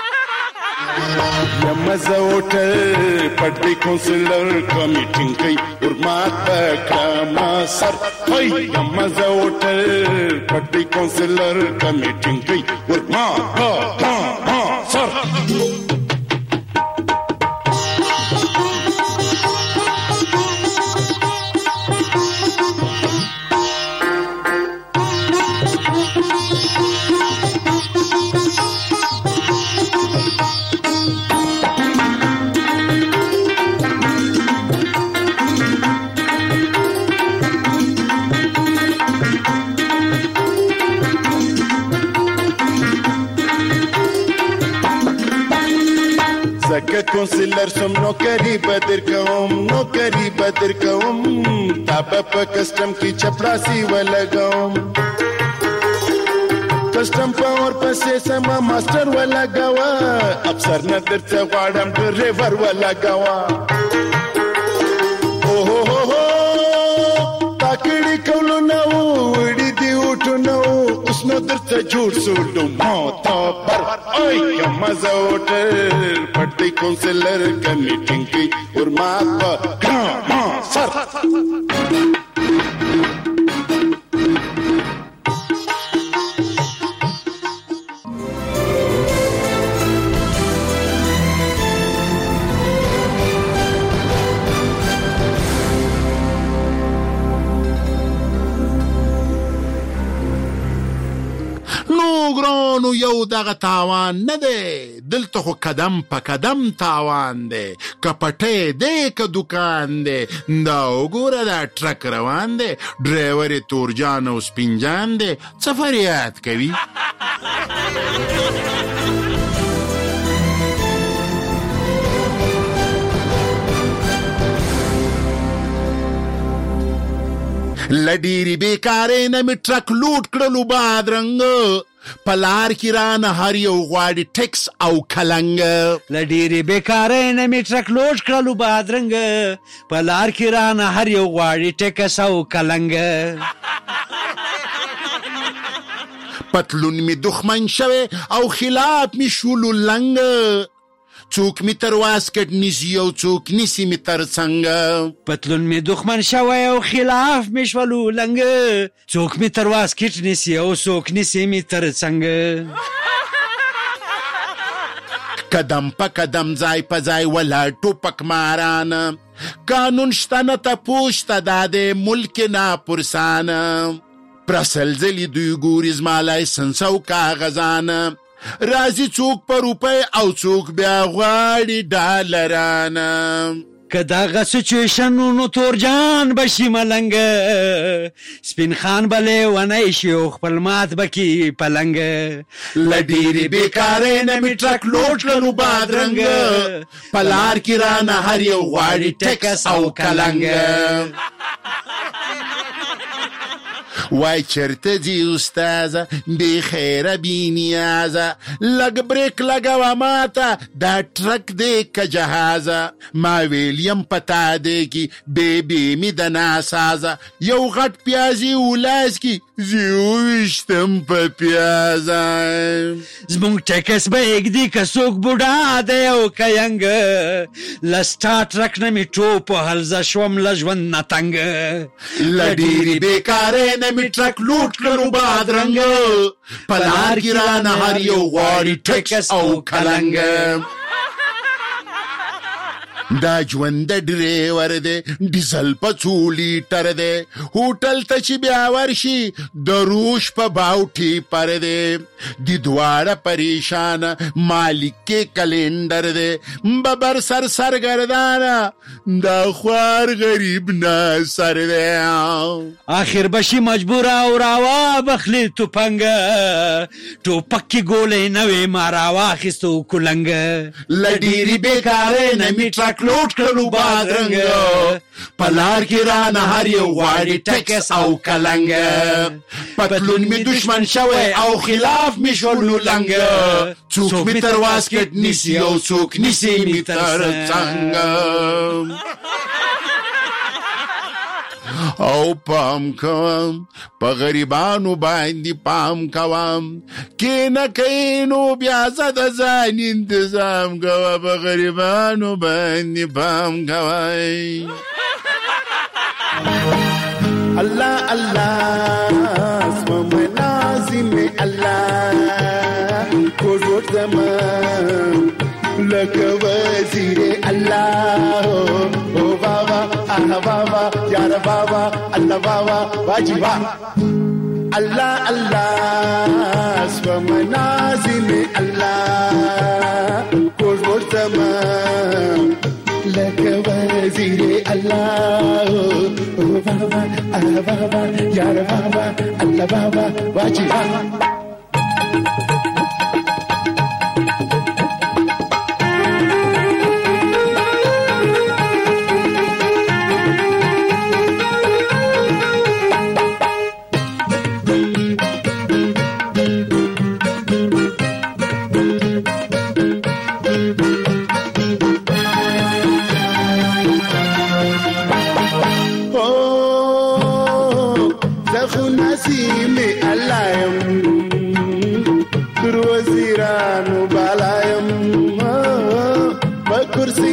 یمزه هوټل پټي کونسلر کمیټینګ کوي ورمات پکړه ما سر هی یمزه هوټل پټي کونسلر کمیټینګ کوي ورمات ها سر که کونسلر سم نوکری بدر کوم نوکری بدر کوم تاب په کسٹم کی چپراسی ولګوم کسٹم پاور پسې سما ماستر ولګوا افسر نه درته غواړم ډرایور ولګوا او هو هو هو تاکړی کولو نو وړي دی وټو نو اوس نو درته جوړ سوټو مو تا پر اوي مزه وټر پټي کونسلر کمیټینګ کی ورما ما سر ګرانو یو دغه تاوان نه دی دلته خو قدم په قدم تاوان دی که پټی دی که دوکان دی دا وګوره دا ټرک روان دی ډرایور یې تورجان او سپینجان دی څه فریاد کوي لډيري بیکارې نه می ټرک لوټ کړلو بادرنګ پلار کی ران هر یو غواړي ټیکس او کلنګ لډيري بیکارې نه می ټرک لوټ کړلو بادرنګ پلار کی ران هر یو غواړي ټیکس او کلنګ پتلون می دښمن شوه او خلاف می شولو لنګ څوک می تر واسکټ نیسی او څوک نیسی می تر څنګه پتلون می دښمن شوی او خلاف می شولو لنګ څوک می تر واسکټ نیسی او څوک نیسی می تر څنګه قدم په قدم ځای په ځای ولا ټوپک ماران قانون شته نه تپوس ته د ملک نه پرسان پرسلزلی دوی ګوري زما لایسنس او کاغذان راځي څوک په روپۍ او څوک بیا غواړي ډالرانه که دغه سچویشن نو تورجان بشي ملنګ سپین خان به لیونی شي او خپل مات به کي پلنګ له ډېرې بېکارۍ نه مې ټرک لوټ کړلو بادرنګ په لار کې رانه هر یو غواړي ټکس او کلنګ وای چرته ځي استاذه بې خیره بې نیازه لږ بریک لګوه ماته دا ټرک دی که جهازه ما ویلیم په تا دی کې بې بې مې د ناسازه یو غټ پیازې ولاس کې زه وویشتم په پیازه زمونږ ټکس به اږدي که څوک بوډا دی او که ینګ له ستا ټرک نه مې ټوپ وهلزه شوم له ژوند نه تنګ له ډېرې بېکارۍ نه مې ټرک لوټ کړلو بادرنګ په لار کې رانه هر یو غواړي ټکس او کلنګ دا ژوند د ډریور دی ډیزل په څو لیټر دی هوټل ته چې بیا ورشي د روش په باوټي پر دی د دواړه پریشانه مالک کې کلندر دی ببر سر سرګردانه دا خوار غریب نه سر دی آخر بشي مجبور او راوا بخلی توپنګ ټوپک کې ګولې نوې ما راواخیستو کلنګ له ډېرې بېکارۍ نه مې ټرک لوټ کړلو بادرنګ په لار کې رانه هر یو غواړي ټکس او کلنګ پتلون مې دشمن شوی او خلاف مې شولو لنګ څوک مې تر واسکټ نیسي او څوک نیسي مې تر څنګ او پام کوم په غریبانو باندې پام کوم کې نه کوي نو بیا زه د ځان انتظام کوه په غریبانو باندې پام کوئ الله الله اسم منازم الله کوزور زمان لکه وزیر الله او بابا آه بابا یار بابا الله بابا واجی با الله الله اسم منازم الله کوزور زمان لکه وزیر الله او بابا آه بابا یار بابا الله بابا واجی با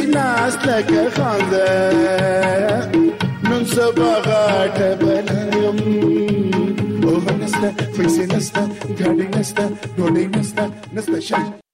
ناس لکه خانده نن سبا غاټه بلم او نسته پیسې نسته ګاډي نسته ډوډۍ نسته نسته شي